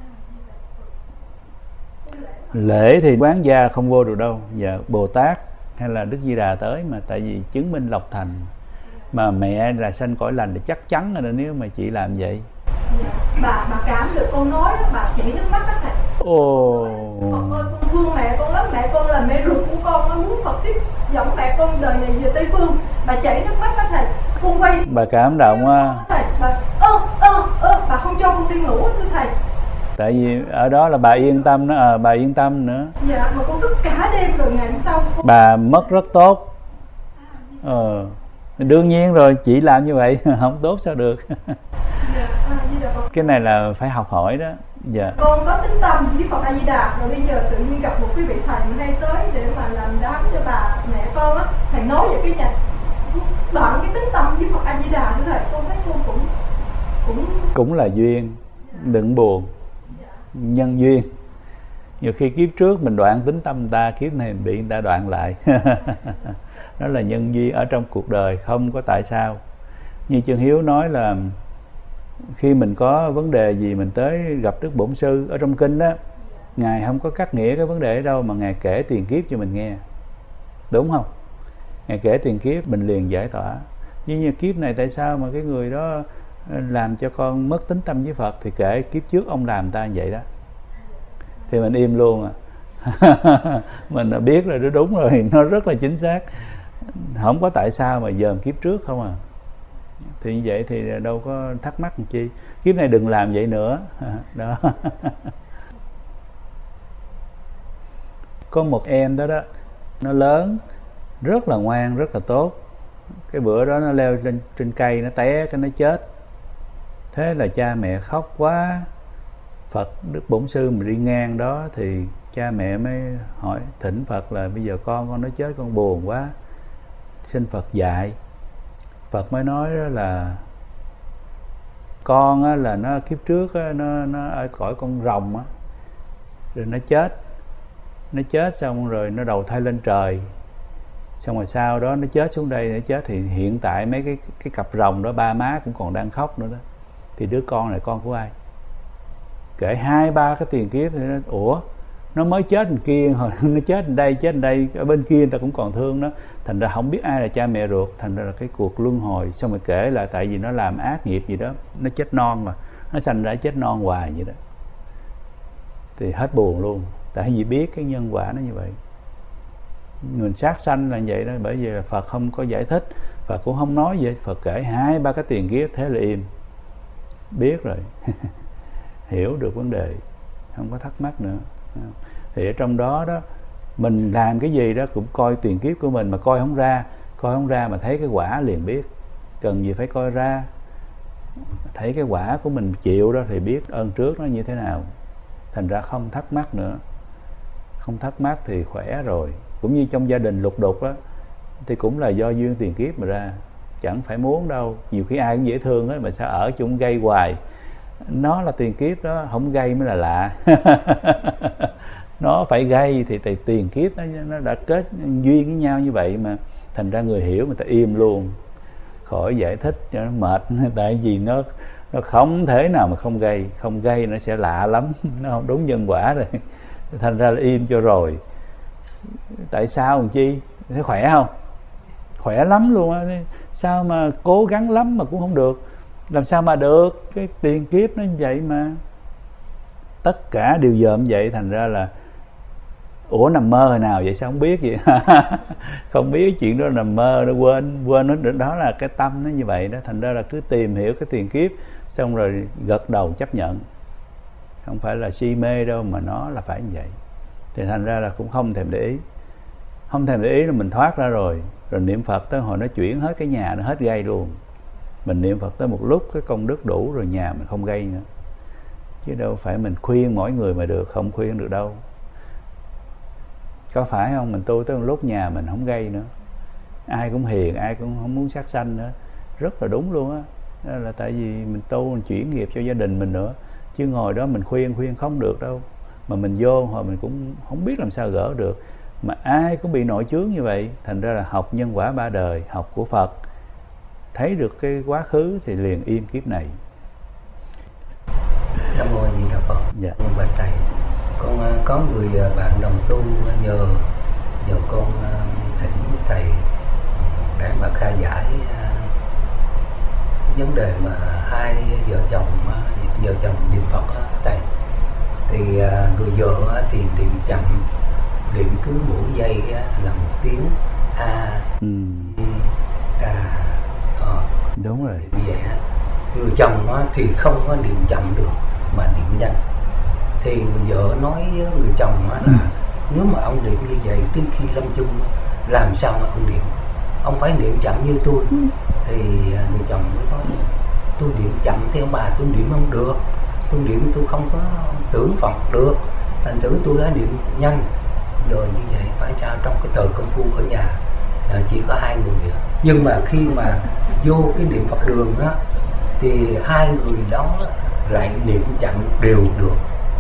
Speaker 1: Lễ thì quán gia không vô được đâu. Dạ, Bồ Tát hay là Đức Di Đà tới mà, tại vì chứng minh lộc thành. Mà mẹ là sanh cõi lành thì chắc chắn rồi đó, nếu mà chị làm vậy.
Speaker 4: Dạ. Bà bà cảm được con nói đó, bà chảy nước mắt đó thầy.
Speaker 1: Ồ.
Speaker 4: Phật ơi, con thương mẹ con lắm, mẹ con là mẹ ruột của con, nó muốn Phật tiếp dẫn mẹ con đời này về Tây Phương. Bà chảy nước mắt đó thầy. Con quay đi.
Speaker 1: Bà cảm động á.
Speaker 4: Thầy, bà ơ ơ ơ bà không cho con đi ngủ thưa thầy.
Speaker 1: Tại vì ở đó là bà yên tâm đó, à, bà yên tâm nữa.
Speaker 4: Dạ, mà con thức cả đêm rồi ngày hôm sau con...
Speaker 1: Bà mất rất tốt. Ờ, đương nhiên rồi, chị làm như vậy không tốt sao được.
Speaker 4: Dạ, à,
Speaker 1: cái này là phải học hỏi đó. Dạ.
Speaker 4: Con có tính tâm với Phật A Di Đà, rồi bây giờ tự nhiên gặp một cái vị thầy hay tới để mà làm đám cho bà mẹ con á, thầy nói về cái nhà đoạn cái tính tâm với Phật A Di Đà nữa thầy, con thấy con cũng cũng
Speaker 1: cũng là duyên, đừng buồn. Nhân duyên. Nhiều khi kiếp trước mình đoạn tính tâm ta, kiếp này mình bị người ta đoạn lại. Đó là nhân duyên ở trong cuộc đời, không có tại sao. Như Chân Hiếu nói là khi mình có vấn đề gì mình tới gặp Đức Bổn Sư ở trong kinh đó, ngài không có cắt nghĩa cái vấn đề ở đâu mà ngài kể tiền kiếp cho mình nghe, đúng không? Ngài kể tiền kiếp mình liền giải tỏa. Như như kiếp này tại sao mà cái người đó làm cho con mất tính tâm với Phật, thì kể kiếp trước ông làm ta như vậy đó, thì mình im luôn à. Mình biết rồi, đó đúng rồi, nó rất là chính xác, không có tại sao mà dòm kiếp trước không à. Thì như vậy thì đâu có thắc mắc làm chi, kiếp này đừng làm vậy nữa. Đó. Có một em đó đó, nó lớn, rất là ngoan, rất là tốt. Cái bữa đó nó leo trên, trên cây, nó té cái nó chết. Thế là cha mẹ khóc quá. Phật Đức Bổn Sư mà đi ngang đó thì cha mẹ mới hỏi thỉnh Phật là bây giờ con con nó chết con buồn quá, xin Phật dạy. Phật mới nói đó là con á, là nó kiếp trước á, nó nó ở cõi con rồng á, rồi nó chết, nó chết xong rồi nó đầu thai lên trời, xong rồi sau đó nó chết xuống đây, nó chết thì hiện tại mấy cái cái cặp rồng đó ba má cũng còn đang khóc nữa đó, thì đứa con này con của ai? Kể hai ba cái tiền kiếp thì nó ủa nó mới chết bên kia, hồi nó chết bên đây, chết bên đây, ở bên kia người ta cũng còn thương nó. Thành ra không biết ai là cha mẹ ruột, thành ra là cái cuộc luân hồi. Xong rồi kể lại tại vì nó làm ác nghiệp gì đó, nó chết non mà, nó sanh ra chết non hoài vậy đó, thì hết buồn luôn. Tại vì biết cái nhân quả nó như vậy. Mình sát sanh là vậy đó. Bởi vì là Phật không có giải thích, Phật cũng không nói gì. Phật kể hai ba cái tiền kiếp, thế là im, biết rồi. Hiểu được vấn đề, không có thắc mắc nữa. Thì ở trong đó đó, mình làm cái gì đó cũng coi tiền kiếp của mình, mà coi không ra, coi không ra mà thấy cái quả liền biết. Cần gì phải coi ra, thấy cái quả của mình chịu đó thì biết ơn trước nó như thế nào. Thành ra không thắc mắc nữa. Không thắc mắc thì khỏe rồi. Cũng như trong gia đình lục đục á, thì cũng là do duyên tiền kiếp mà ra, chẳng phải muốn đâu. Nhiều khi ai cũng dễ thương á, mà sao ở chung gây hoài. Nó là tiền kiếp đó, không gây mới là lạ. Nó phải gây thì, thì tiền kiếp nó, nó đã kết duyên với nhau như vậy mà. Thành ra người hiểu người ta im luôn, khỏi giải thích cho nó mệt. Tại vì nó nó không thể nào mà không gây. Không gây nó sẽ lạ lắm. Nó không đúng nhân quả rồi. Thành ra là im cho rồi. Tại sao làm chi? Thấy khỏe không? Khỏe lắm luôn á. Sao mà cố gắng lắm mà cũng không được. Làm sao mà được? Cái tiền kiếp nó như vậy mà. Tất cả đều dòm vậy. Thành ra là ủa nằm mơ hồi nào vậy, sao không biết vậy? Không biết chuyện đó nằm mơ, nó quên quên nó. Đó là cái tâm nó như vậy đó. Thành ra là cứ tìm hiểu cái tiền kiếp, xong rồi gật đầu chấp nhận. Không phải là si mê đâu, mà nó là phải như vậy. Thì thành ra là cũng không thèm để ý. Không thèm để ý là mình thoát ra rồi. Rồi niệm Phật tới hồi nó chuyển hết cái nhà, nó hết gây luôn. Mình niệm Phật tới một lúc cái công đức đủ rồi, nhà mình không gây nữa. Chứ đâu phải mình khuyên mỗi người mà được, không khuyên được đâu. Có phải không? Mình tu tới một lúc nhà mình không gây nữa. Ai cũng hiền, ai cũng không muốn sát sanh nữa. Rất là đúng luôn á. Đó là tại vì mình tu, mình chuyển nghiệp cho gia đình mình nữa. Chứ ngồi đó mình khuyên, khuyên không được đâu. Mà mình vô hồi mình cũng không biết làm sao gỡ được. Mà ai cũng bị nội chướng như vậy. Thành ra là học nhân quả ba đời, học của Phật, thấy được cái quá khứ thì liền yên kiếp này.
Speaker 5: Nam mô Di Đà Phật.
Speaker 1: Dạ.
Speaker 5: Con bạch thầy, con có người bạn đồng tu nhờ nhờ con thỉnh thầy để mà khai giải vấn đề mà hai vợ chồng vợ chồng niệm Phật á thầy. Thì người vợ thì niệm chậm, niệm cứ mỗi giây là một tiếng A
Speaker 1: Ừ.
Speaker 5: Đà Phật.
Speaker 1: Đúng rồi.
Speaker 5: Như vậy á. Người chồng thì không có niệm chậm được mà niệm nhanh. Thì người vợ nói với người chồng là nếu mà ông niệm như vậy đến khi lâm chung làm sao mà ông niệm, ông phải niệm chậm như tôi. Thì người chồng mới nói tôi niệm chậm theo bà, tôi niệm không được, tôi niệm tôi không có tưởng Phật được, thành thử tôi đã niệm nhanh. Rồi như vậy phải sao trong cái thời công phu ở nhà chỉ có hai người, nhưng mà khi mà vô cái niệm Phật đường á thì hai người đó lại niệm chậm đều được.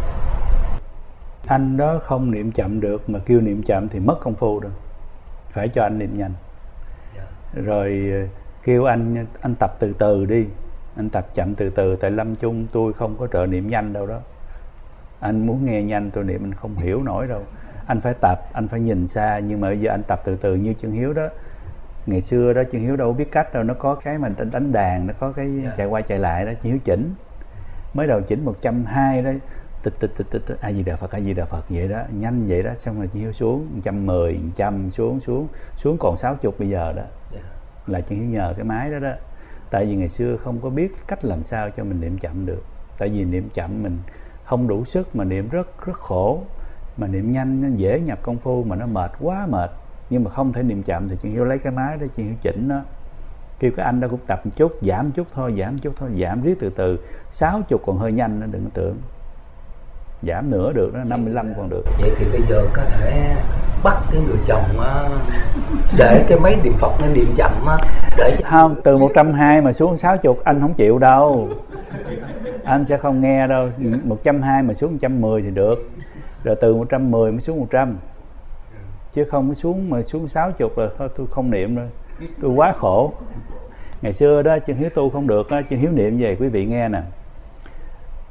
Speaker 1: Anh đó không niệm chậm được mà kêu niệm chậm thì mất công phu đâu. Phải cho anh niệm nhanh.
Speaker 5: Yeah.
Speaker 1: Rồi kêu anh anh tập từ từ đi. Anh tập chậm từ từ. Tại lâm chung tôi không có trợ niệm nhanh đâu đó. Anh muốn nghe nhanh tôi niệm anh không hiểu nổi đâu. Anh phải tập, anh phải nhìn xa. Nhưng mà bây giờ anh tập từ từ như Chân Hiếu đó. Ngày xưa đó Chân Hiếu đâu biết cách đâu. Nó có cái mà đánh đàn, nó có cái yeah. chạy qua chạy lại đó. Chân Hiếu chỉnh. Mới đầu chỉnh một trăm hai đó, tịch tịch tịch tịch A Di Đà Phật, A Di Đà Phật vậy đó, nhanh vậy đó. Xong rồi Chân Hiếu xuống một trăm mười, một trăm xuống xuống xuống còn sáu mươi bây giờ đó. Yeah. Là Chân Hiếu nhờ cái máy đó đó. Tại vì ngày xưa không có biết cách làm sao cho mình niệm chậm được. Tại vì niệm chậm mình không đủ sức, mà niệm rất rất khổ. Mà niệm nhanh nó dễ nhập công phu, mà nó mệt quá mệt. Nhưng mà không thể niệm chậm thì Chân Hiếu lấy cái máy đó, Chân Hiếu chỉnh nó. Kêu cái anh đó cũng tập một chút, giảm một chút thôi, giảm một chút thôi, giảm riết từ từ. Sáu mươi còn hơi nhanh nó, đừng có tưởng. Giảm nửa được đó, năm mươi lăm còn được.
Speaker 5: Vậy thì bây giờ có thể bắt cái người chồng á, để cái máy niệm Phật nó niệm chậm á, để cho...
Speaker 1: Không, từ một trăm hai mươi mà xuống sáu mươi anh không chịu đâu. Anh sẽ không nghe đâu. Một trăm hai mươi mà xuống một trăm mười thì được. Rồi từ một trăm mười mới xuống một trăm. Chứ không có xuống mà xuống sáu mươi là thôi tôi không niệm nữa. Tôi quá khổ. Ngày xưa đó Chân Hiếu tu không được đó, Chân Hiếu niệm về quý vị nghe nè.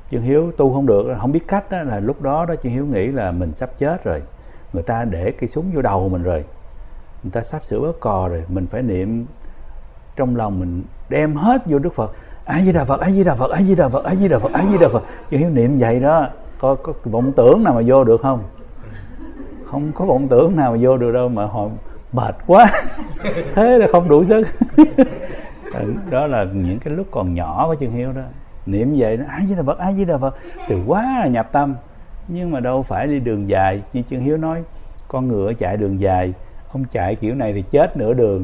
Speaker 1: Chương Hiếu tu không được, không biết cách đó, là lúc đó đó Chương Hiếu nghĩ là mình sắp chết rồi, người ta để cây súng vô đầu mình rồi, người ta sắp sửa bóp cò rồi, mình phải niệm trong lòng, mình đem hết vô Đức Phật. A Di Đà Phật, A Di Đà Phật, A Di Đà Phật, A Di Đà Phật, A Di Đà Phật. Chương Hiếu niệm vậy đó, có, có vọng tưởng nào mà vô được không? Không có vọng tưởng nào mà vô được đâu, mà họ mệt quá thế là không đủ sức. Đó là những cái lúc còn nhỏ của Chương Hiếu đó, niệm vậy đó, A Di Đà Phật, A Di Đà Phật, từ quá là nhập tâm. Nhưng mà đâu phải đi đường dài. Như Chương Hiếu nói, con ngựa chạy đường dài, ông chạy kiểu này thì chết nửa đường.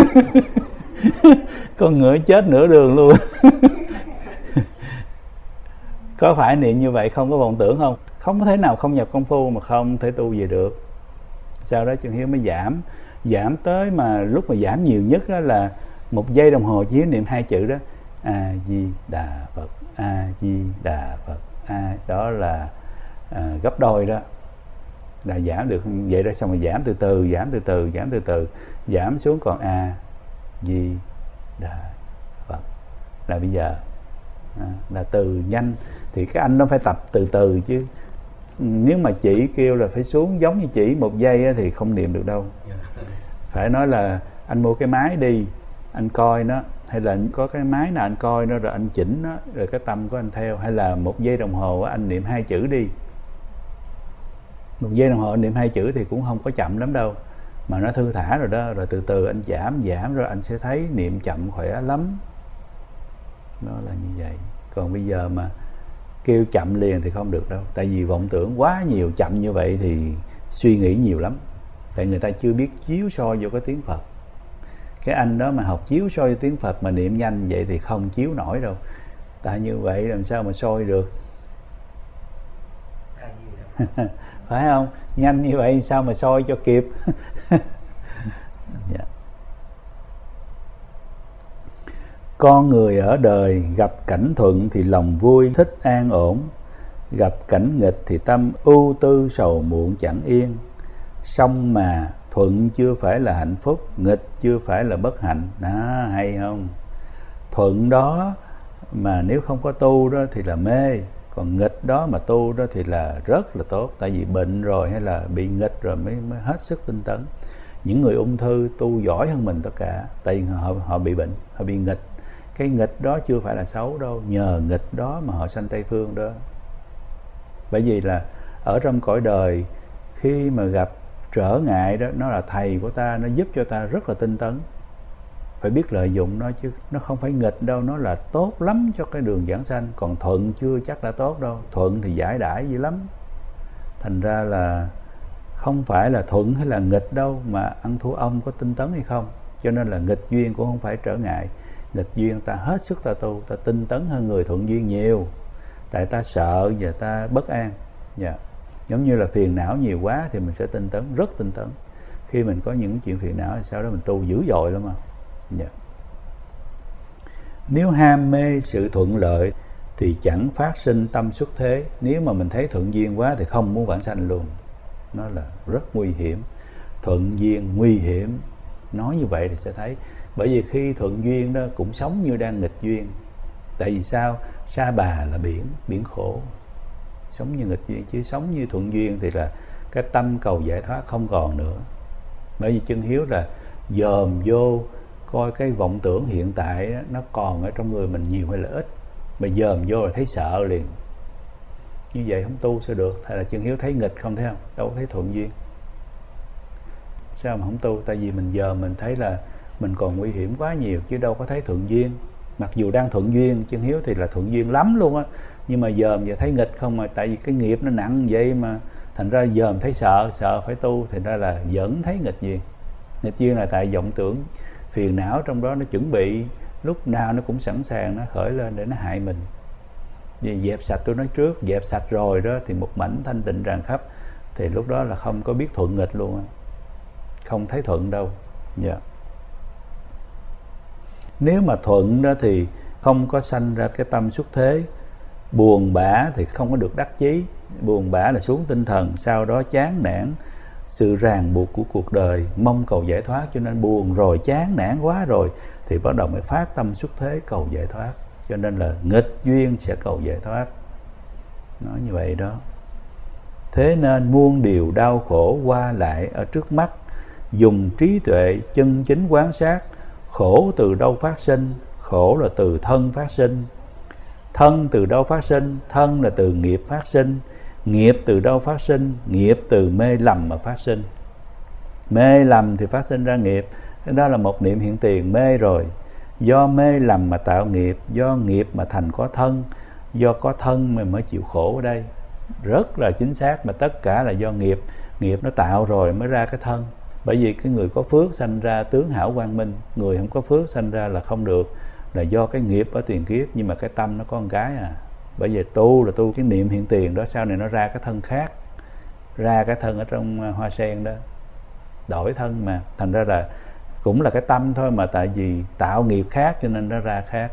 Speaker 1: Con ngựa chết nửa đường luôn. Có phải niệm như vậy không có vọng tưởng không? Không có thể nào không nhập công phu mà không thể tu về được. Sau đó Chương Hiếu mới giảm, giảm tới mà lúc mà giảm nhiều nhất đó là một giây đồng hồ chỉ niệm hai chữ đó, A Di Đà Phật, A Di Đà Phật. A, đó là à, gấp đôi đó, là giảm được vậy đó. Xong rồi giảm từ từ, giảm từ từ, giảm từ từ, giảm xuống còn A Di Đà Phật. Là bây giờ à, là từ nhanh thì cái anh nó phải tập từ từ chứ. Nếu mà chỉ kêu là phải xuống giống như chỉ một giây á, thì không niệm được đâu. Phải nói là anh mua cái máy đi, anh coi nó, hay là có cái máy nào anh coi nó rồi anh chỉnh nó, rồi cái tâm của anh theo. Hay là một giây đồng hồ anh niệm hai chữ đi, một giây đồng hồ anh niệm hai chữ thì cũng không có chậm lắm đâu, mà nó thư thả rồi đó. Rồi từ từ anh giảm giảm rồi anh sẽ thấy niệm chậm khỏe lắm. Nó là như vậy. Còn bây giờ mà kêu chậm liền thì không được đâu, tại vì vọng tưởng quá nhiều. Chậm như vậy thì suy nghĩ nhiều lắm, tại người ta chưa biết chiếu soi vô cái tiếng Phật. Cái anh đó mà học chiếu soi vô tiếng Phật mà niệm nhanh vậy thì không chiếu nổi đâu. Tại như vậy làm sao mà soi được? Phải không? Nhanh như vậy sao mà soi cho kịp? Yeah. Con người ở đời gặp cảnh thuận thì lòng vui thích an ổn, gặp cảnh nghịch thì tâm ưu tư sầu muộn chẳng yên. Song mà thuận chưa phải là hạnh phúc, nghịch chưa phải là bất hạnh. Đó, hay không? Thuận đó mà nếu không có tu đó thì là mê, còn nghịch đó mà tu đó thì là rất là tốt. Tại vì bệnh rồi hay là bị nghịch rồi mới, mới hết sức tinh tấn. Những người ung thư tu giỏi hơn mình tất cả, tại vì họ, họ bị bệnh, họ bị nghịch. Cái nghịch đó chưa phải là xấu đâu, nhờ nghịch đó mà họ sanh Tây Phương đó. Bởi vì là ở trong cõi đời, khi mà gặp trở ngại đó, nó là thầy của ta, nó giúp cho ta rất là tinh tấn. Phải biết lợi dụng nó chứ, nó không phải nghịch đâu, nó là tốt lắm cho cái đường giảng sanh. Còn thuận chưa chắc đã tốt đâu, thuận thì giải đãi dữ lắm. Thành ra là không phải là thuận hay là nghịch đâu, mà ăn thua ông có tinh tấn hay không. Cho nên là nghịch duyên cũng không phải trở ngại. Nghịch duyên ta hết sức ta tu, ta tinh tấn hơn người thuận duyên nhiều. Tại ta sợ và ta bất an. Yeah. Giống như là phiền não nhiều quá thì mình sẽ tinh tấn, rất tinh tấn. Khi mình có những chuyện phiền não thì sau đó mình tu dữ dội lắm mà. Yeah. Nếu ham mê sự thuận lợi thì chẳng phát sinh tâm xuất thế. Nếu mà mình thấy thuận duyên quá thì không muốn vãng sanh luôn. Nó là rất nguy hiểm. Thuận duyên nguy hiểm. Nói như vậy thì sẽ thấy. Bởi vì khi thuận duyên đó cũng sống như đang nghịch duyên. Tại vì sao? Sa Bà là biển, biển khổ. Sống như nghịch duyên, chứ sống như thuận duyên thì là cái tâm cầu giải thoát không còn nữa. Bởi vì Chân Hiếu là dòm vô coi cái vọng tưởng hiện tại đó, nó còn ở trong người mình nhiều hay là ít. Mà dòm vô là thấy sợ liền. Như vậy không tu sao được. Hay là Chân Hiếu thấy nghịch không thấy không? Đâu có thấy thuận duyên. Sao mà không tu? Tại vì mình giờ mình thấy là mình còn nguy hiểm quá nhiều, chứ đâu có thấy thuận duyên. Mặc dù đang thuận duyên, Chân Hiếu thì là thuận duyên lắm luôn á, nhưng mà dòm giờ thấy nghịch không mà. Tại vì cái nghiệp nó nặng vậy mà, thành ra dòm thấy sợ, sợ phải tu, thành ra là vẫn thấy nghịch duyên. Nghịch duyên là tại vọng tưởng phiền não trong đó nó chuẩn bị lúc nào nó cũng sẵn sàng nó khởi lên để nó hại mình. Vì dẹp sạch, tôi nói trước, dẹp sạch rồi đó thì một mảnh thanh tịnh tràn khắp, thì lúc đó là không có biết thuận nghịch luôn á, không thấy thuận đâu. Dạ. Yeah. Nếu mà thuận đó thì không có sanh ra cái tâm xuất thế. Buồn bã thì không có được đắc chí. Buồn bã là xuống tinh thần, sau đó chán nản sự ràng buộc của cuộc đời, mong cầu giải thoát. Cho nên buồn rồi, chán nản quá rồi thì bắt đầu mới phát tâm xuất thế cầu giải thoát. Cho nên là nghịch duyên sẽ cầu giải thoát. nói như vậy đó. Thế nên muôn điều đau khổ qua lại ở trước mắt, dùng trí tuệ chân chính quán sát. Khổ từ đâu phát sinh? Khổ là từ thân phát sinh. Thân từ đâu phát sinh? Thân là từ nghiệp phát sinh. Nghiệp từ đâu phát sinh? Nghiệp từ mê lầm mà phát sinh. Mê lầm thì phát sinh ra nghiệp. Đó là một niệm hiện tiền mê rồi. Do mê lầm mà tạo nghiệp, do nghiệp mà thành có thân, do có thân mà mới chịu khổ ở đây. Rất là chính xác, mà tất cả là do nghiệp. Nghiệp nó tạo rồi mới ra cái thân. Bởi vì cái người có phước sanh ra tướng hảo quang minh, người không có phước sanh ra là không được, là do cái nghiệp ở tiền kiếp. Nhưng mà cái tâm nó có một cái à. Bởi vì tu là tu cái niệm hiện tiền đó, sau này nó ra cái thân khác, ra cái thân ở trong hoa sen đó, đổi thân mà. Thành ra là cũng là cái tâm thôi, mà tại vì tạo nghiệp khác cho nên nó ra khác.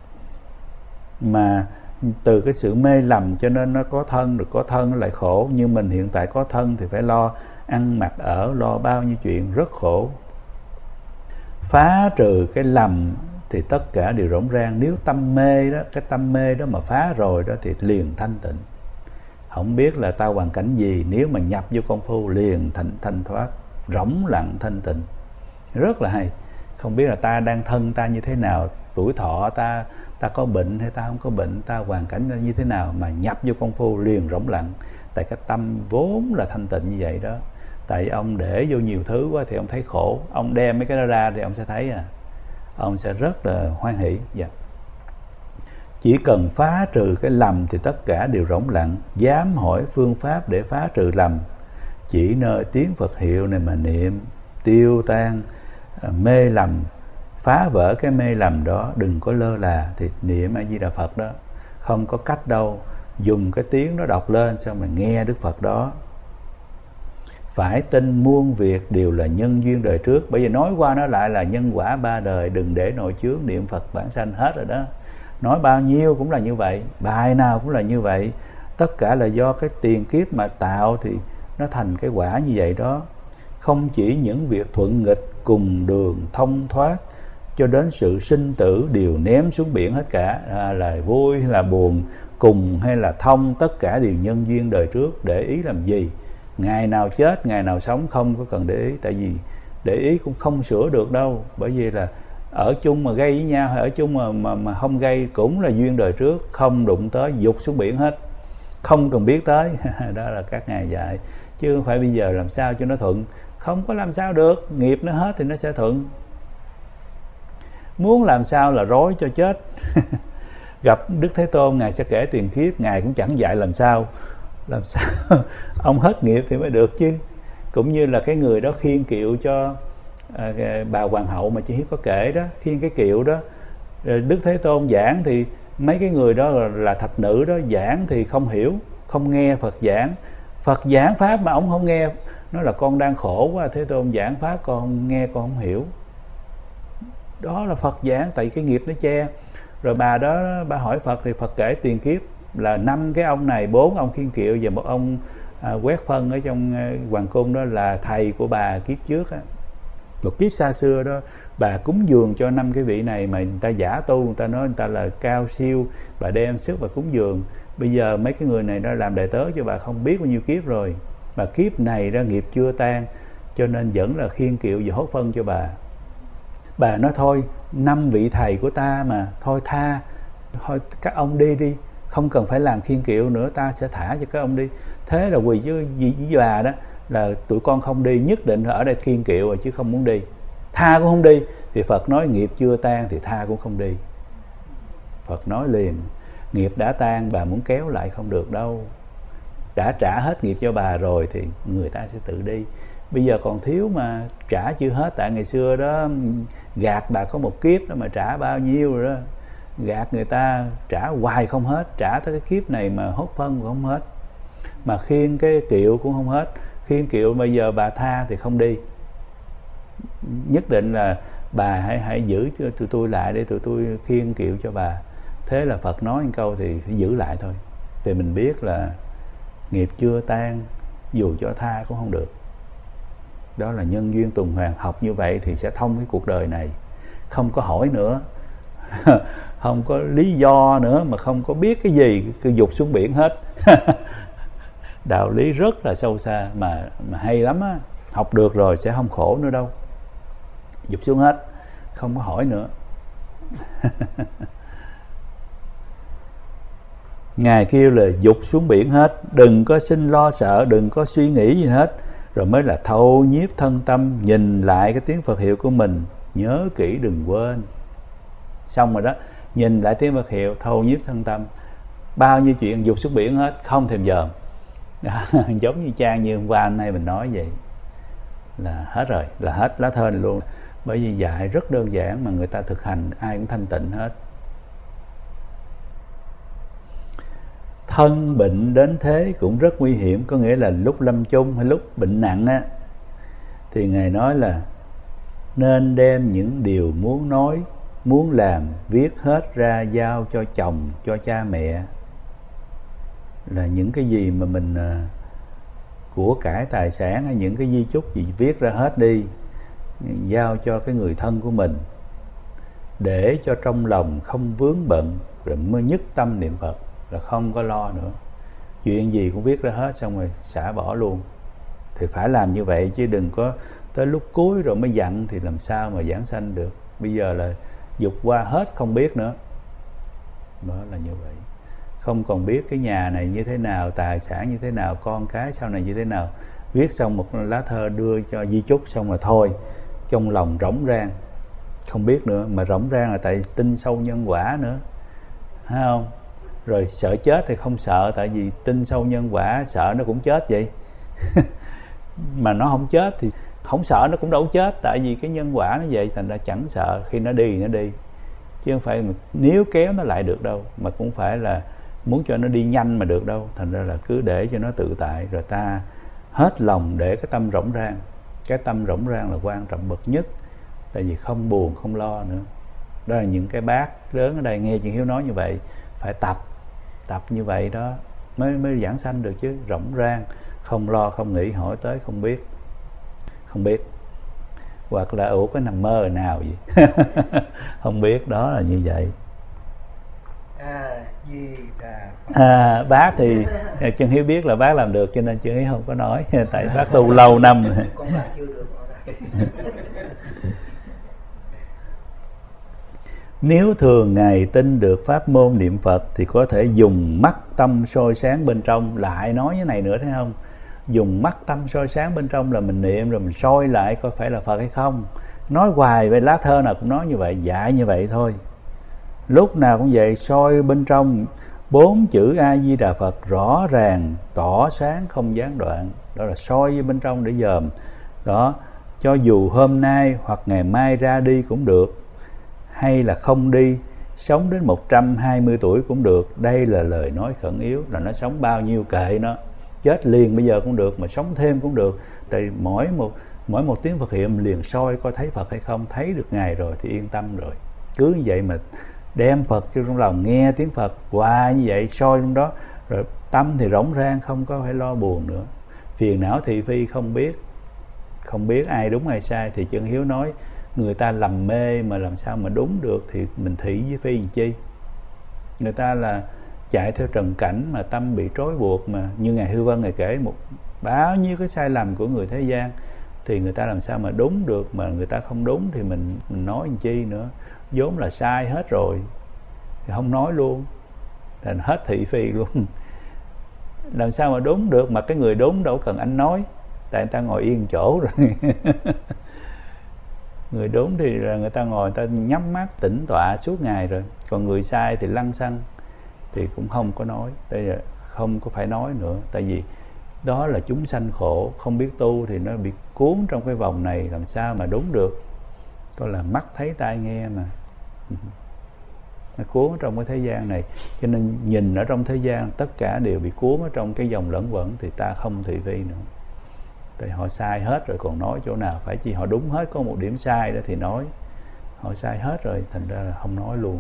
Speaker 1: Mà từ cái sự mê lầm cho nên nó có thân, được có thân nó lại khổ. Như mình hiện tại có thân thì phải lo ăn mặc ở, lo bao nhiêu chuyện, rất khổ. Phá trừ cái lầm thì tất cả đều rỗng rang. Nếu tâm mê đó, cái tâm mê đó mà phá rồi đó thì liền thanh tịnh. Không biết là tao hoàn cảnh gì, nếu mà nhập vô công phu liền thanh, thanh thoát, rỗng lặng thanh tịnh. Rất là hay. Không biết là ta đang thân ta như thế nào, tuổi thọ ta ta có bệnh hay ta không có bệnh, ta hoàn cảnh như thế nào, mà nhập vô công phu liền rỗng lặng. Tại cái tâm vốn là thanh tịnh như vậy đó. Tại ông để vô nhiều thứ quá thì ông thấy khổ. Ông đem mấy cái đó ra thì ông sẽ thấy à, ông sẽ rất là hoan hỷ. Dạ. Chỉ cần phá trừ cái lầm thì tất cả đều rỗng lặng. Dám hỏi phương pháp để phá trừ lầm, chỉ nơi tiếng Phật hiệu này mà niệm, tiêu tan mê lầm, phá vỡ cái mê lầm đó. Đừng có lơ là, thì niệm A Di Đà Phật đó, không có cách đâu. Dùng cái tiếng đó đọc lên, xong rồi nghe Đức Phật đó. Phải tin muôn việc đều là nhân duyên đời trước. Bởi vì nói qua nói lại là nhân quả ba đời, đừng để nội chướng, niệm Phật bản sanh hết rồi đó. Nói bao nhiêu cũng là như vậy, bài nào cũng là như vậy. Tất cả là do cái tiền kiếp mà tạo thì nó thành cái quả như vậy đó. Không chỉ những việc thuận nghịch, cùng đường thông thoát, cho đến sự sinh tử đều ném xuống biển hết cả. À, là vui hay là buồn, cùng hay là thông, tất cả đều nhân duyên đời trước. Để ý làm gì? Ngày nào chết, ngày nào sống không có cần để ý. Tại vì để ý cũng không sửa được đâu. Bởi vì là ở chung mà gây với nhau, hay ở chung mà, mà, mà không gây cũng là duyên đời trước. Không đụng tới, dục xuống biển hết, không cần biết tới. Đó là các ngài dạy. Chứ không phải bây giờ làm sao cho nó thuận. Không có làm sao được, nghiệp nó hết thì nó sẽ thuận. Muốn làm sao là rối cho chết. Gặp Đức Thế Tôn, ngài sẽ kể tiền kiếp, ngài cũng chẳng dạy làm sao. Làm sao ông hết nghiệp thì mới được chứ. Cũng như là cái người đó khiêng kiệu cho à, bà hoàng hậu mà chị Hiếu có kể đó, khiêng cái kiệu đó, Đức Thế Tôn giảng thì mấy cái người đó là, là thạch nữ đó, giảng thì không hiểu, không nghe Phật giảng. Phật giảng pháp mà ông không nghe, nói là con đang khổ quá, Thế Tôn giảng pháp con nghe con không hiểu. Đó là Phật giảng, tại cái nghiệp nó che. Rồi bà đó, bà hỏi Phật thì Phật kể tiền kiếp là năm cái ông này, bốn ông khiêng kiệu và một ông à, quét phân ở trong à, hoàng cung đó là thầy của bà kiếp trước á. Một kiếp xa xưa đó, bà cúng dường cho năm cái vị này mà người ta giả tu, người ta nói người ta là cao siêu, bà đem sức và cúng dường. Bây giờ mấy cái người này đã làm đệ tớ cho bà không biết bao nhiêu kiếp rồi, mà kiếp này ra nghiệp chưa tan, cho nên vẫn là khiêng kiệu và hốt phân cho bà. Bà nói thôi, năm vị thầy của ta mà, thôi tha, thôi các ông đi đi, không cần phải làm khiêng kiệu nữa, ta sẽ thả cho các ông đi. Thế là quỳ với, với, với bà đó, là tụi con không đi, nhất định ở đây khiêng kiệu rồi chứ không muốn đi. Tha cũng không đi, thì Phật nói nghiệp chưa tan thì tha cũng không đi. Phật nói liền, nghiệp đã tan, bà muốn kéo lại không được đâu. Đã trả hết nghiệp cho bà rồi thì người ta sẽ tự đi. Bây giờ còn thiếu mà trả chưa hết. Tại ngày xưa đó gạt bà có một kiếp đó mà trả bao nhiêu rồi đó. Gạt người ta trả hoài không hết, trả tới cái kiếp này mà hốt phân cũng không hết, mà khiêng cái kiệu cũng không hết. Khiêng kiệu bây giờ bà tha thì không đi, nhất định là bà hãy hãy giữ cho tụi tôi lại để tụi tôi khiêng kiệu cho bà. Thế là Phật nói một câu thì phải giữ lại thôi. Thì mình biết là nghiệp chưa tan, dù cho tha cũng không được. Đó là nhân duyên tuần hoàn. Học như vậy thì sẽ thông cái cuộc đời này, không có hỏi nữa. không có lý do nữa, mà không có biết cái gì, cứ dục xuống biển hết. Đạo lý rất là sâu xa mà mà hay lắm á, học được rồi sẽ không khổ nữa đâu. Dục xuống hết, không có hỏi nữa. Ngài kêu là dục xuống biển hết, đừng có sinh lo sợ, đừng có suy nghĩ gì hết, rồi mới là thâu nhiếp thân tâm, nhìn lại cái tiếng Phật hiệu của mình, nhớ kỹ đừng quên. Xong rồi đó, nhìn lại tiếng Phật hiệu, thâu nhiếp thân tâm, bao nhiêu chuyện dục xuống biển hết, không thèm dòm. Giống như Trang như hôm qua anh nay mình nói vậy, là hết rồi, là hết lá thơ này luôn. Bởi vì dạy rất đơn giản mà người ta thực hành ai cũng thanh tịnh hết. Thân bệnh đến thế cũng rất nguy hiểm, có nghĩa là lúc lâm chung hay lúc bệnh nặng á, thì Ngài nói là nên đem những điều muốn nói, muốn làm, viết hết ra giao cho chồng, cho cha mẹ. Là những cái gì mà mình của cải tài sản hay những cái di chúc gì viết ra hết đi, giao cho cái người thân của mình, để cho trong lòng không vướng bận, rồi mới nhất tâm niệm Phật, là không có lo nữa. Chuyện gì cũng viết ra hết, xong rồi xả bỏ luôn. Thì phải làm như vậy, chứ đừng có tới lúc cuối rồi mới giận, thì làm sao mà giảng sanh được. Bây giờ là dục qua hết, không biết nữa. Đó là như vậy. Không còn biết cái nhà này như thế nào, tài sản như thế nào, con cái sau này như thế nào. Viết xong một lá thơ đưa cho di chúc xong rồi thôi. Trong lòng rỗng rang, không biết nữa. Mà rỗng rang là tại tin sâu nhân quả nữa, thấy không? Rồi sợ chết thì không sợ, tại vì tin sâu nhân quả, sợ nó cũng chết vậy. Mà nó không chết thì không sợ nó cũng đâu chết, tại vì cái nhân quả nó vậy, thành ra chẳng sợ. Khi nó đi nó đi, chứ không phải mà nếu kéo nó lại được đâu, mà cũng phải là muốn cho nó đi nhanh mà được đâu. Thành ra là cứ để cho nó tự tại, rồi ta hết lòng để cái tâm rỗng rang. Cái tâm rỗng rang là quan trọng bậc nhất, tại vì không buồn không lo nữa. Đó là những cái bác lớn ở đây nghe chị Hiếu nói như vậy, phải tập tập như vậy đó mới mới giảng sanh được chứ. Rỗng rang, không lo không nghĩ, hỏi tới không biết, không biết, hoặc là ủa cái nằm mơ rồi nào vậy. Không biết, đó là như vậy.
Speaker 5: À, Di Đà Phật.
Speaker 1: À, bác thì Chân Hiếu biết là bác làm được, cho nên Chân Hiếu không có nói. Tại bác tu lâu năm rồi.
Speaker 5: Con làm chưa được.
Speaker 1: Nếu thường ngày tin được pháp môn niệm Phật thì có thể dùng mắt tâm soi sáng bên trong. Lại nói cái này nữa thấy không? Dùng mắt tâm soi sáng bên trong là mình niệm rồi mình soi lại coi phải là Phật hay không. Nói hoài về lá thơ nào cũng nói như vậy, dạy như vậy thôi. Lúc nào cũng vậy, soi bên trong bốn chữ A Di Đà Phật rõ ràng, tỏ sáng không gián đoạn. Đó là soi bên trong để dòm. Đó, cho dù hôm nay hoặc ngày mai ra đi cũng được, hay là không đi, sống đến một trăm hai mươi tuổi cũng được. Đây là lời nói khẩn yếu, là nó sống bao nhiêu kệ nó, chết liền bây giờ cũng được, mà sống thêm cũng được. Tại mỗi một mỗi một tiếng Phật hiệu liền soi coi thấy Phật hay không, thấy được Ngài rồi thì yên tâm rồi. Cứ như vậy mà đem Phật cho trong lòng, nghe tiếng Phật hoài như vậy, soi trong đó, rồi tâm thì rỗng rang, không có phải lo buồn nữa. Phiền não thị phi không biết, không biết ai đúng ai sai. Thì Chân Hiếu nói người ta lầm mê mà làm sao mà đúng được, thì mình thị với phi làm chi. Người ta là chạy theo trần cảnh mà tâm bị trói buộc, mà như Ngài Hư Vân Ngài kể một bao nhiêu cái sai lầm của người thế gian, thì người ta làm sao mà đúng được. Mà người ta không đúng thì mình, mình nói làm chi nữa, vốn là sai hết rồi thì không nói luôn, thành hết thị phi luôn. Làm sao mà đúng được, mà cái người đúng đâu cần anh nói, tại người ta ngồi yên chỗ rồi. Người đúng thì là người ta ngồi, người ta nhắm mắt tĩnh tọa suốt ngày rồi. Còn người sai thì lăng xăng thì cũng không có nói. Đây là không có phải nói nữa, tại vì đó là chúng sanh khổ, không biết tu thì nó bị cuốn trong cái vòng này, làm sao mà đúng được. Có là mắt thấy tai nghe mà, nó cuốn trong cái thế gian này. Cho nên nhìn ở trong thế gian tất cả đều bị cuốn ở trong cái dòng lẫn quẩn, thì ta không thị phi nữa. Tại họ sai hết rồi còn nói chỗ nào, phải chi họ đúng hết, có một điểm sai đó thì nói. Họ sai hết rồi, thành ra là không nói luôn.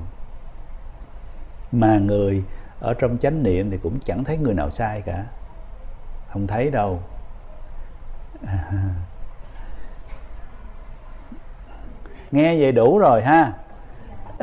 Speaker 1: Mà người ở trong chánh niệm thì cũng chẳng thấy người nào sai cả, không thấy đâu. Nghe vậy đủ rồi ha.